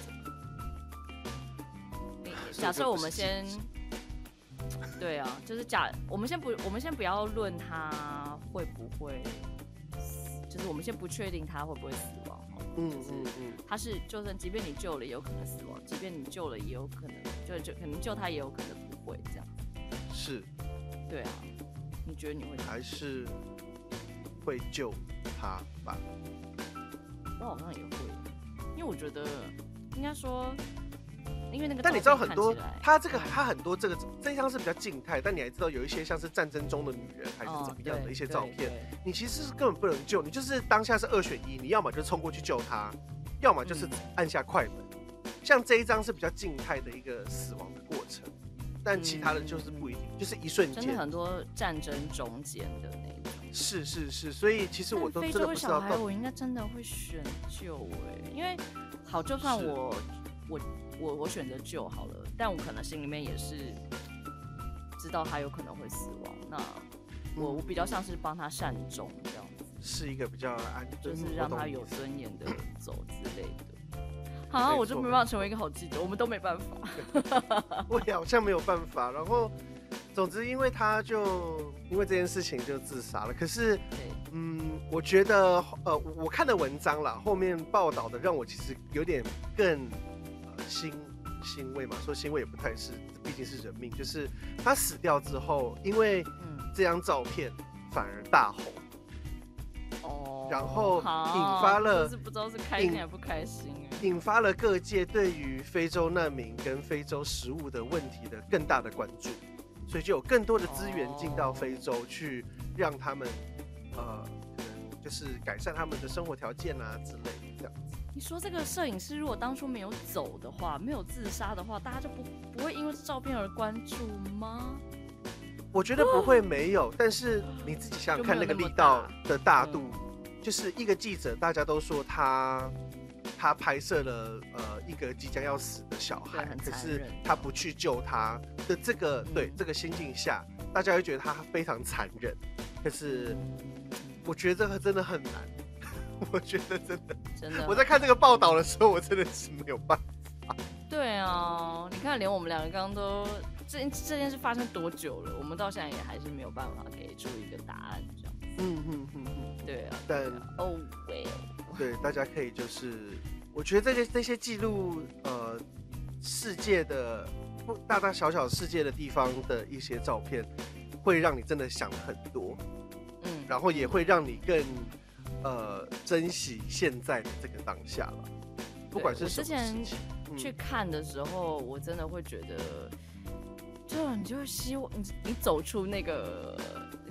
假设我们先，对啊，就是我们先不要论他会不会死，就是我们先不确定他会不会死亡。他是就算即便你救了，也有可能死亡；即便你救了，也有可能就可能救他，也有可能不会这样。是，对啊，你觉得你会还是会救他吧？ 我好像也会，因为我觉得应该说。因为那个， 但你知道很多，他很多这一张是比较静态，但你还知道有一些像是战争中的女人还是怎么样的一些照片，你其实是根本不能救，你就是当下是2选1，你要么就冲过去救他，要么就是按下快门。像这一张是比较静态的一个死亡的过程，但其他的就是不一定，就是一瞬间。 真的很多战争中间的那种。 是，所以其实我都真的不知道。 非洲小孩我应该真的会选救因为好，就算我选择救好了，但我可能心里面也是知道他有可能会死亡。那我比较像是帮他善终这样子， 是一个比较安全， 就是让他有尊严的走之类的。好，我就没办法成为一个好记者，我们都没办法。 我好像没有办法。然后，总之，因为这件事情就自杀了。可是，我觉得我看的文章啦，后面报道的让我其实有点更。欣慰嘛，说欣慰也不太是，毕竟是人命。就是他死掉之后，因为这张照片反而大红，然后引发了， 就是不知道是开心还不开心， 引发了各界对于非洲难民跟非洲食物的问题的更大的关注，所以就有更多的资源进到非洲去，让他们可能就是改善他们的生活条件啊之类的这样子。 你说这个摄影师如果当初没有走的话，没有自杀的话，大家就不会因为这照片而关注吗？ 我觉得不会没有，但是你自己想想看那个力道的大度，就是一个记者，大家都说他拍摄了一个即将要死的小孩，可是他不去救他的这个心境下，大家会觉得他非常残忍。可是我觉得这个真的很难。我觉得真的，我在看这个报道的时候，我真的是没有办法。 对啊，你看，连我们两个刚刚都这件事发生多久了，我们到现在也还是没有办法给出一个答案，这样子。对啊， 但对，大家可以就是，我觉得这些记录世界的大大小小世界的地方的一些照片，会让你真的想很多，然后也会让你更。珍惜现在的这个当下了，不管是什么事情。我之前去看的时候，我真的会觉得，你就会希望你走出那个，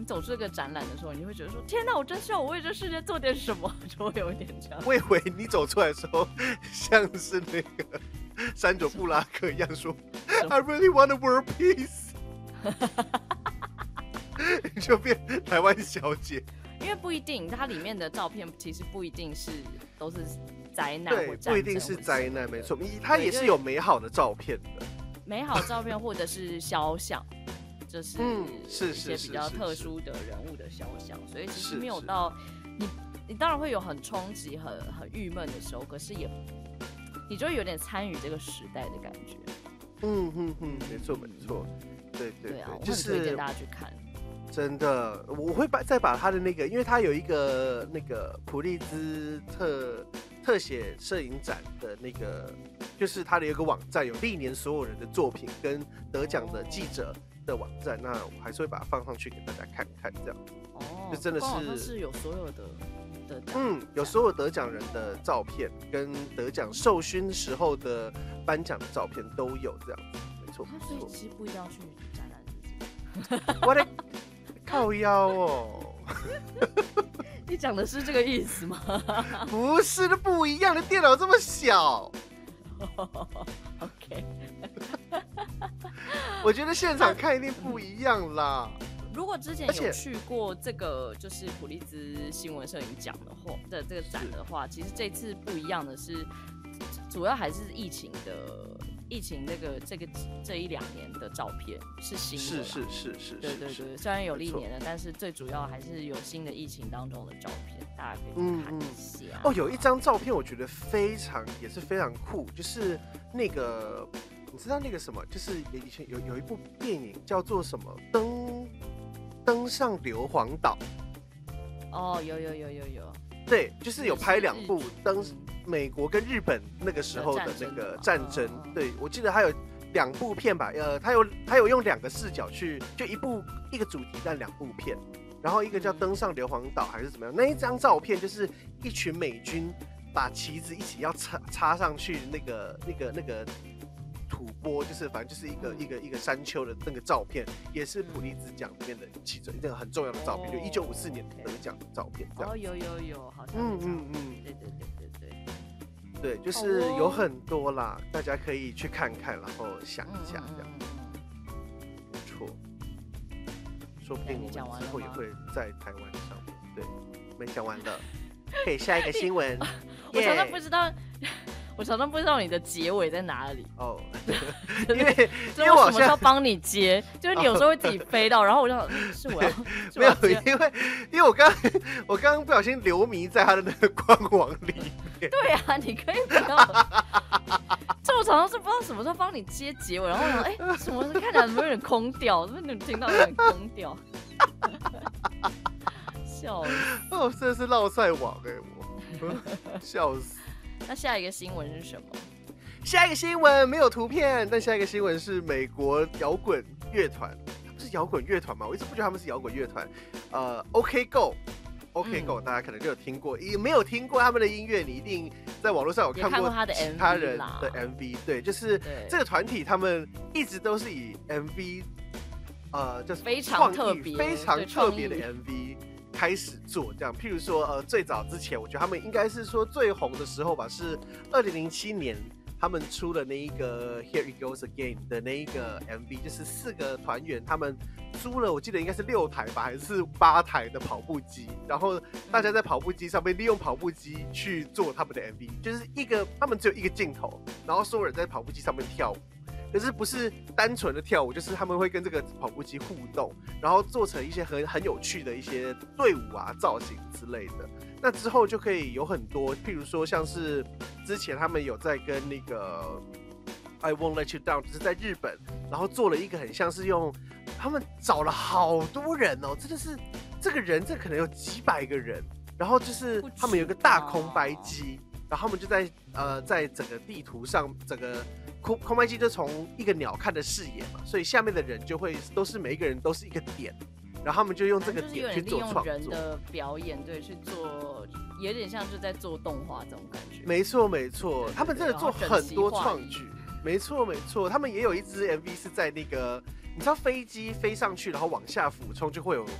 你走出这个展览的时候，你会觉得说：天哪，我真希望我为这世界做点什么，就会有一点这样。 我以为你走出来的时候，像是那个山卓布拉克一样说 ：“I really want a world peace。”你就变台湾小姐。 因为不一定，它里面的照片其实不一定都是灾难或战争， 对，不一定是灾难，没错，它也是有美好的照片的， 美好照片或者是肖像，就是一些比较特殊的人物的肖像，所以其实没有到你当然会有很冲击、很郁闷的时候，可是你就会有点参与这个时代的感觉。 没错，对， 我很推荐大家去看。 真的，我会再把他的那个，因为他有一个那个普利兹特写摄影展的那个，就是他的一个网站，有历年所有人的作品跟得奖的记者的网站，那我还是会把它放上去给大家看看，这样。就真的是有所有的奖， 有所有得奖人的照片跟得奖授勋时候的颁奖的照片都有，这样子，没错。 所以其实不一定要去展览。 我的靠腰哦。 你讲的是这个意思吗？ 不是，那不一样的，电脑这么小。 OK。 我觉得现场看一定不一样啦。 如果之前有去过这个就是普利兹新闻摄影奖的这个展的话，其实这次不一样的是，主要还是疫情这1-2年的照片是新的， 是， 对，虽然有历年了，但是最主要还是有新的疫情当中的照片，大家可以去看一下。 有一张照片我觉得也是非常酷，就是那个你知道那个什么，就是以前有一部电影叫做什么登上硫磺岛。 有。 对，就是有拍2部美国跟日本那个时候的那个战争。对，我记得还有2部片吧，他有用2个视角去，就一个主题但2部片，然后一个叫登上硫磺岛还是怎么样，那一张照片就是一群美军把旗子一起要插上去那个土坡，就是反正就是一个山丘的那个照片，也是普利兹奖里面的其中一个很重要的照片，就1954年得奖的照片。这样有，好像对，就是有很多啦，大家可以去看看，然后想一下这样。没错，说不定我们之后也会在台湾上面。对，没讲完的，可以下一个新闻。 我常常不知道你的结尾在哪里因为我什么时候帮你接，就是你有时候会自己飞到，然后我就是我要没有，因为我刚不小心流迷在他的那个官网里面。 对啊，你可以不要。就我常常是不知道什么时候帮你接结尾，然后我想什么看起来怎么有点空调，怎么你听到有点空调？笑死！ 真的是落赛王我笑死。 那下一个新闻是什么？ 下一个新闻没有图片，但下一个新闻是美国摇滚乐团，他们是摇滚乐团吗？我一直不觉得他们是摇滚乐团。OK Go， 大家可能就有听过，也没有听过他们的音乐，你一定在网络上有看过其他人的 MV。对，就是这个团体，他们一直都是以 MV，就是非常特别的 MV。开始做这样，譬如说，最早之前，我觉得他们应该是说最红的时候吧，是2007年他们出了那一个 Here It Goes Again 的那一个 MV， 就是4个团员他们租了，我记得应该是6台吧，还是8台的跑步机，然后大家在跑步机上面利用跑步机去做他们的 MV， 就是他们只有一个镜头，然后所有人在跑步机上面跳舞。可是不是单纯的跳舞，就是他们会跟这个跑步机互动，然后做成一些很有趣的一些队伍啊、造型之类的。那之后就可以有很多，譬如说像是之前他们有在跟那个 I Won't Let You Down， 就是在日本，然后做了一个很像是他们找了好多人哦，真的是这可能有几百个人，然后就是他们有一个大空白机，然后他们就在整个地图上整个。空白机就从一个鸟看的视野嘛，所以下面的人就会每一个人都是一个点，然后他们就用这个点去做创作。人的表演，对，去做，有点像就在做动画这种感觉。 没错，他们真的做很多创举。没错，他们也有一支 MV 是在那个，你知道飞机飞上去然后往下俯冲就会有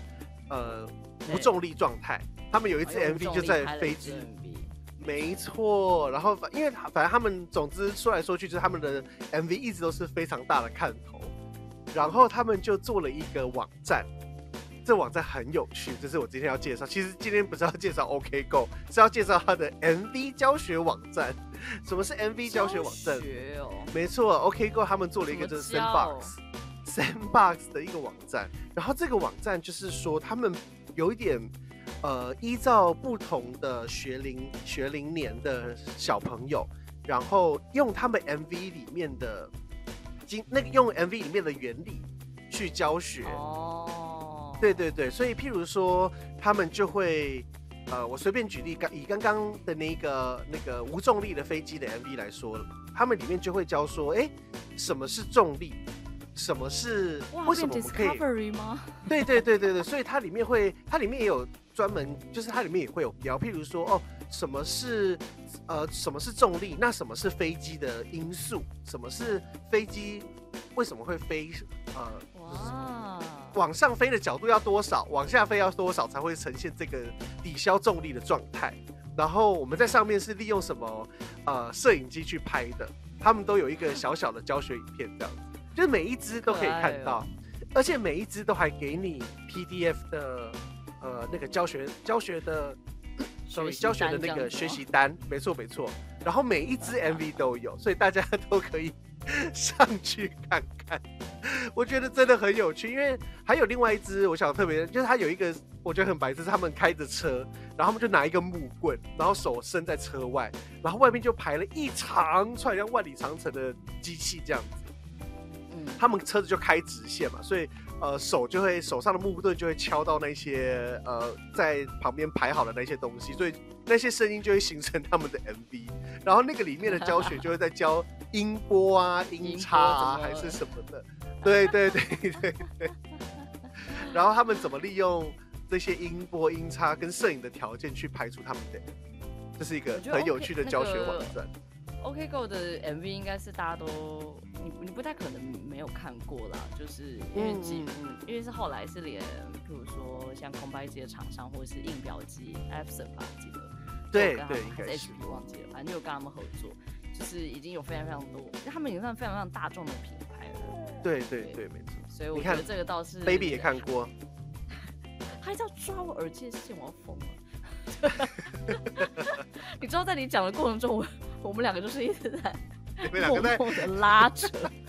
无重力状态。他们有一支 MV 就在飞机，没错。然后因为反正他们总之说来说去，就是他们的 MV 一直都是非常大的看头。然后他们就做了一个网站。这网站很有趣，这是我今天要介绍。其实今天不是要介绍 OKGO， 是要介绍它的 MV 教学网站。什么是 MV 教学网站？没错 ，OKGO 他们做了一个就是 Sandbox 的一个网站。然后这个网站就是说，他们有一点依照不同的学龄年的小朋友，然后用他们 MV 里面的用 MV 里面的原理去教学。对对对，所以譬如说，他们就会，我随便举例，以刚刚的那个无重力的飞机的 MV 来说，他们里面就会教说，什么是重力，什么是为什么我们可以 Discovery 吗？ 对对对对对，所以它里面也有专门，就是它里面也会有标，譬如说，什么是重力，那什么是飞机的因素，什么是飞机为什么会飞，往上飞的角度要多少，往下飞要多少才会呈现这个抵消重力的状态。然后我们在上面是利用什么摄影机去拍的，他们都有一个小小的教学影片，这样子，就是每一支都可以看到，而且每一支都还给你 PDF 的那个教学的教学的那个学习单，没错没错。然后每一支 MV 都有，所以大家都可以上去看看。我觉得真的很有趣，因为还有另外一支，我想特别就是他有一个我觉得很白痴，是他们开着车，然后他们就拿一个木棍，然后手伸在车外，然后外面就排了一长串像万里长城的机器这样子。他们车子就开直线嘛，所以手上的木棍就会敲到那些在旁边排好的那些东西，所以那些声音就会形成他们的 MV。然后那个里面的教学就会在教音波啊、音差啊还是什么的，对对对对对。然后他们怎么利用这些音波、音差跟摄影的条件去排出他们的 MV， 这是一个很有趣的教学网站。 OKGO 的 MV 应该是大家都你不太可能没有看过啦，就是因为是后来是连譬如说像空拍机的厂商或者是印表机 Epson 吧，我记得对对，应该是 HP 忘记了，反正就有跟他们合作，就是已经有非常非常多，他们已经算非常非常大众的品牌了。 对对对，没错。 所以我觉得这个倒是 Baby 也看过， 他一直要抓我耳机的线，我要疯了。你知道，在你讲的过程中，我们两个就是一直在默默的拉扯。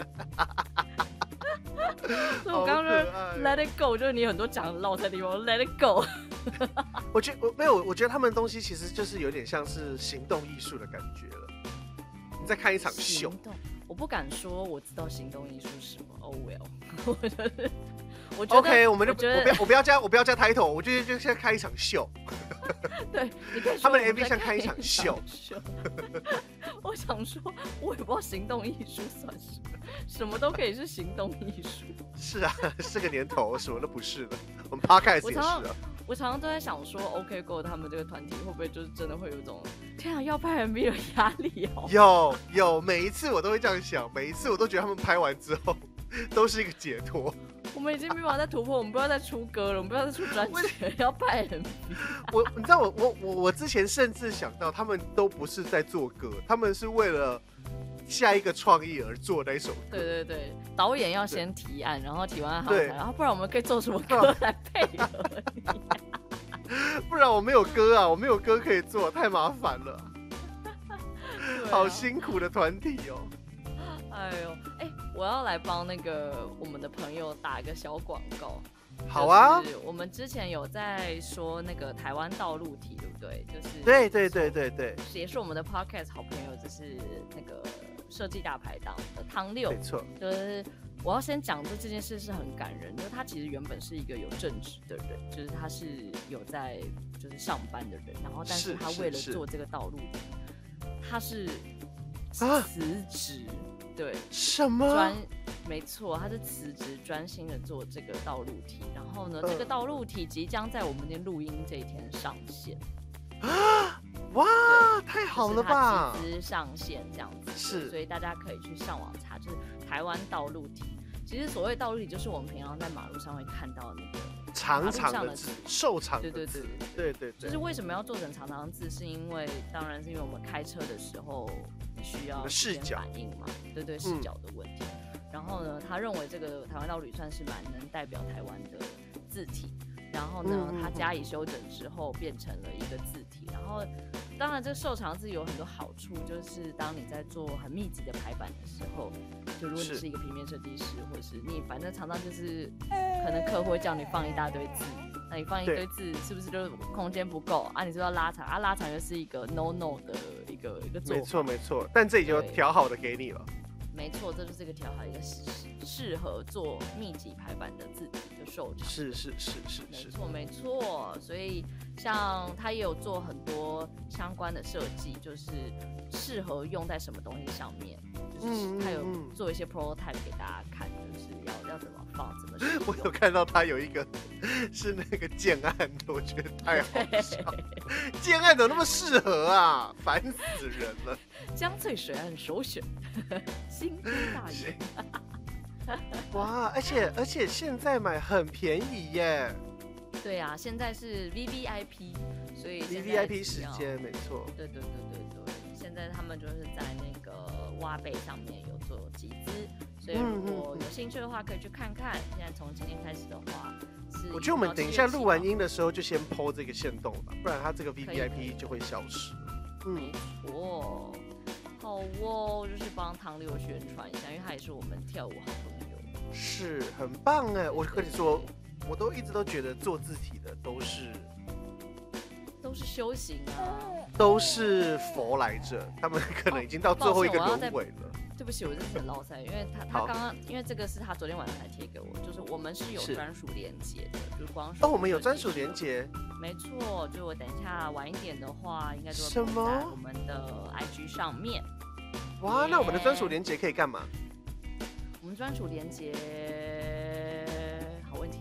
所以我刚刚说 Let it go， 就是你有很多讲绕在地方 Let it go。 我觉得他们的东西其实就是有点像是行动艺术的感觉了。你在看一场秀， 我不敢说我知道行动艺术是什么。Oh well， 我觉得 OK， 我不要加 title， 我觉得就像开一场秀。 对，你可以说他们的 MV 像开一场秀。 我想说，我也不知道行动艺术算什么都可以是行动艺术。 是啊，这个年头什么都不是了。我们 Podcast 也是啊。 我常常都在想说 ，OKGO 他们这个团体会不会就是真的会有一种天啊要拍 MV 的压力哦？有，每一次我都会这样想，每一次我都觉得他们拍完之后都是一个解脱。 我们已经没办法再突破，我们不要再出歌了，我们不要再出专辑了，要拍 MV。 你知道我之前甚至想到，他们都不是在做歌，他们是为了下一个创意而做那一首歌。 对对对，导演要先提案，然后提完好，然后不然我们可以做什么歌来配合你？ 不然我没有歌啊，我没有歌可以做，太麻烦了。好辛苦的团体哦。 哎呦，我要来帮那个我们的朋友打一个小广告。 好啊， 就是我们之前有在说那个台湾道路题，对不对？就是对对对对对， 也是我们的 podcast 好朋友，就是那个设计大排档的汤六， 没错。 就是我要先讲这件事是很感人，因为他其实原本是一个有正职的人，就是他是有在就是上班的人，然后但是他为了做这个道路题，他是辞职。对， 什么？ 没错，他是辞职专心的做这个道路题，然后呢，这个道路题即将在我们今天录音这一天上线。 哇，太好了吧！ 就是他集资上线这样子，是，所以大家可以去上网查，就是台湾道路题。 其实所谓道路里就是我们平常在马路上会看到的那个长长的字，瘦长的对字，对。 就是为什么要做成长长的字，是因为当然是因为我们开车的时候你需要视角反应嘛，对，视角的问题。然后呢，他认为这个台湾道路算是蛮能代表台湾的字体。然后呢，他加以修整之后变成了一个字体。然后，当然这个瘦长字有很多好处，就是当你在做很密集的排版的时候，就如果你是一个平面设计师，或者是你反正常常就是可能客户会叫你放一大堆字，那你放一堆字是不是就空间不够啊？你是不是要拉长啊？拉长又是一个 no 的一个做法。 没错，但这已经有调好的给你了。 没错，这就是一个调好一个适合做密集排版的字体的瘦长。 是， 没错。所以像他也有做很多相关的设计，就是适合用在什么东西上面，就是他有做一些 prototype 给大家看，就是要怎么放，怎么使用。 我有看到他有一个是那个建案的，我觉得太好笑了。建案怎么那么适合啊？烦死人了！ 江翠水岸首选，新都大园。 哇，而且现在买很便宜耶。 对啊，现在是 VVIP， 所以 VVIP 时间没错。 对，现在他们就是在那个挖贝上面有做集资，所以如果有兴趣的话可以去看看。现在从今天开始的话， 我觉得我们等一下录完音的时候就先 po 这个限动吧，不然它这个 VVIP 就会消失。 没错。好哦，就是帮唐六宣传一下，因为他也是我们跳舞好朋友。 是很棒哎！我跟你说，我都一直都觉得做字体的都是修行啊， 都是佛来着，他们可能已经到最后一个轮回了。 对不起，我真的很落塞，因为他刚刚，因为这个是他昨天晚上才贴给我，就是我们是有专属连结的，就是光我们有专属连结， 没错，就我等一下晚一点的话，应该就会放在我们的 IG 上面。 哇，那我们的专属连结可以干嘛？ 我们专属连结，好问题。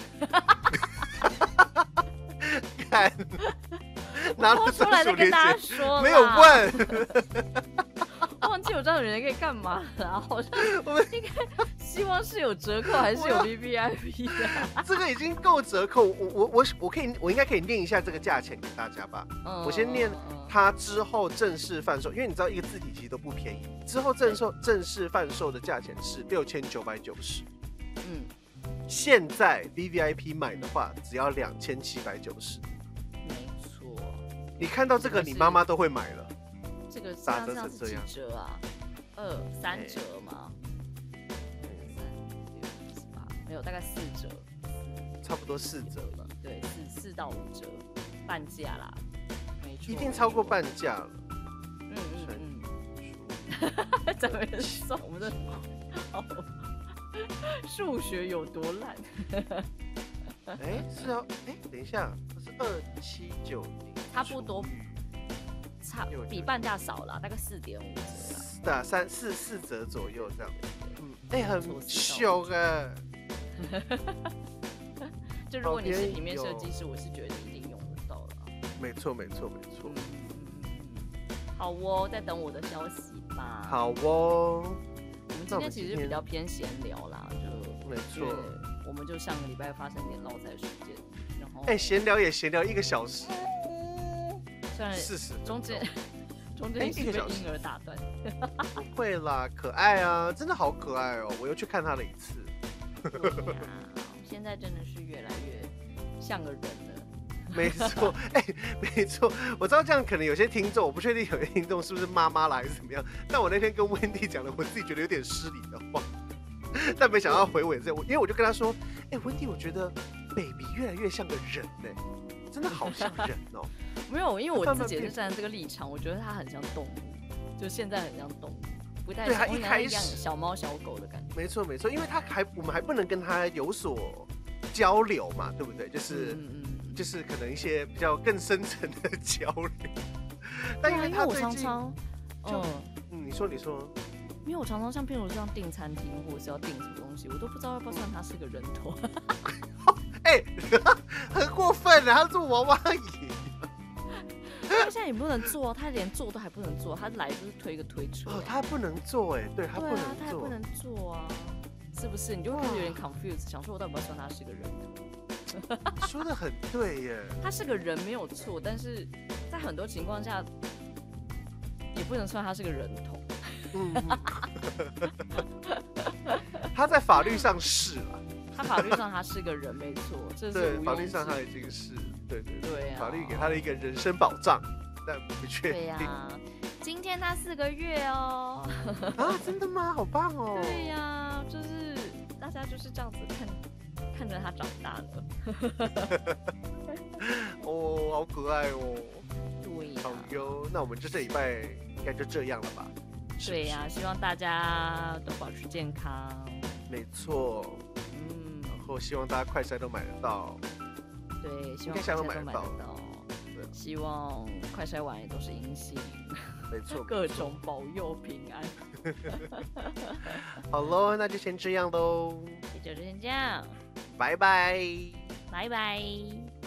看，拿了出来再跟大家说， 没有问。 忘记我专属连结可以干嘛了？好像我们应该希望是有折扣，还是有 VVIP 的？ 这个已经够折扣，我应该可以念一下这个价钱给大家吧。我先念它之后正式贩售，因为你知道一个字体其实都不便宜，之后正式贩售的价钱是6990。现在 VVIP 买的话只要2790。 没错。 你看到这个，你妈妈都会买了。 这个打折成这样，几折啊？3折吗？3、6、8，没有，大概4折， 差不多4折吧。 对，4到5折，半价啦，没错， 一定超过半价了。 怎么算？我们的数学有多烂？ 是啊，等一下，这是2790， 差不多。比半价少啦，大概4.5折啦。 4折左右这样。很凶哎。 就如果你是平面设计师，我是觉得一定用得到了。 没错。 好哦，在等我的消息吧。 好哦。 我们今天其实比较偏闲聊啦，就没错。 我们就上个礼拜发生点落赛事件，然后闲聊也闲聊1个小时。40 中间是被婴儿打断。 不会啦，可爱啊，真的好可爱哦！我又去看他了1次。 对啊，现在真的是越来越像个人了。 没错，没错，我知道这样可能有些听众，我不确定有些听众是不是妈妈啦还是怎么样，但我那天跟Wendy讲了我自己觉得有点失礼的话，但没想到回尾这，因为我就跟他说，Wendy， 我觉得 baby 越来越像个人呢，真的好像人哦。 没有，因为我自己也是站在这个立场，我觉得它很像动物，就现在很像动物，不太像一开始小猫小狗的感觉。 没错，因为我们还不能跟它有所交流嘛，对不对？就是可能一些比较更深层的交流。但因为它最近你说， 因为我常常像譬如像订餐厅或者是要订什么东西，我都不知道要不要算它是个人头。 很过分的，他做娃娃椅。 他现在也不能坐，他连坐都还不能坐，他来就是推个推车。 他不能坐对他不能坐， 他也不能坐啊。 是不是？你就会开始有点 confused， 想说我到底要不要算他是个人头？ 你说的很对耶， 他是个人没有错，但是在很多情况下也不能算他是个人头。 他在法律上是啦， 他法律上他是个人没错，这是对， 毋庸法律上置他已经是，对， 对啊， 法律给他的一个人身保障，但不确定。 对呀，今天他4个月哦。 啊，真的吗？好棒哦！ 对呀，就是大家就是这样子看着他长大的。 哦，好可爱哦。 对呀， 好哟，那我们这礼拜应该就这样了吧？ 对呀，希望大家都保持健康。 没错，然后希望大家快筛都买得到。 对，希望快筛都买得到。对，希望快筛完也都是阴性。 没错， 各种保佑平安。 好咯，那就先这样喽。 就先这样， 拜拜， 拜拜。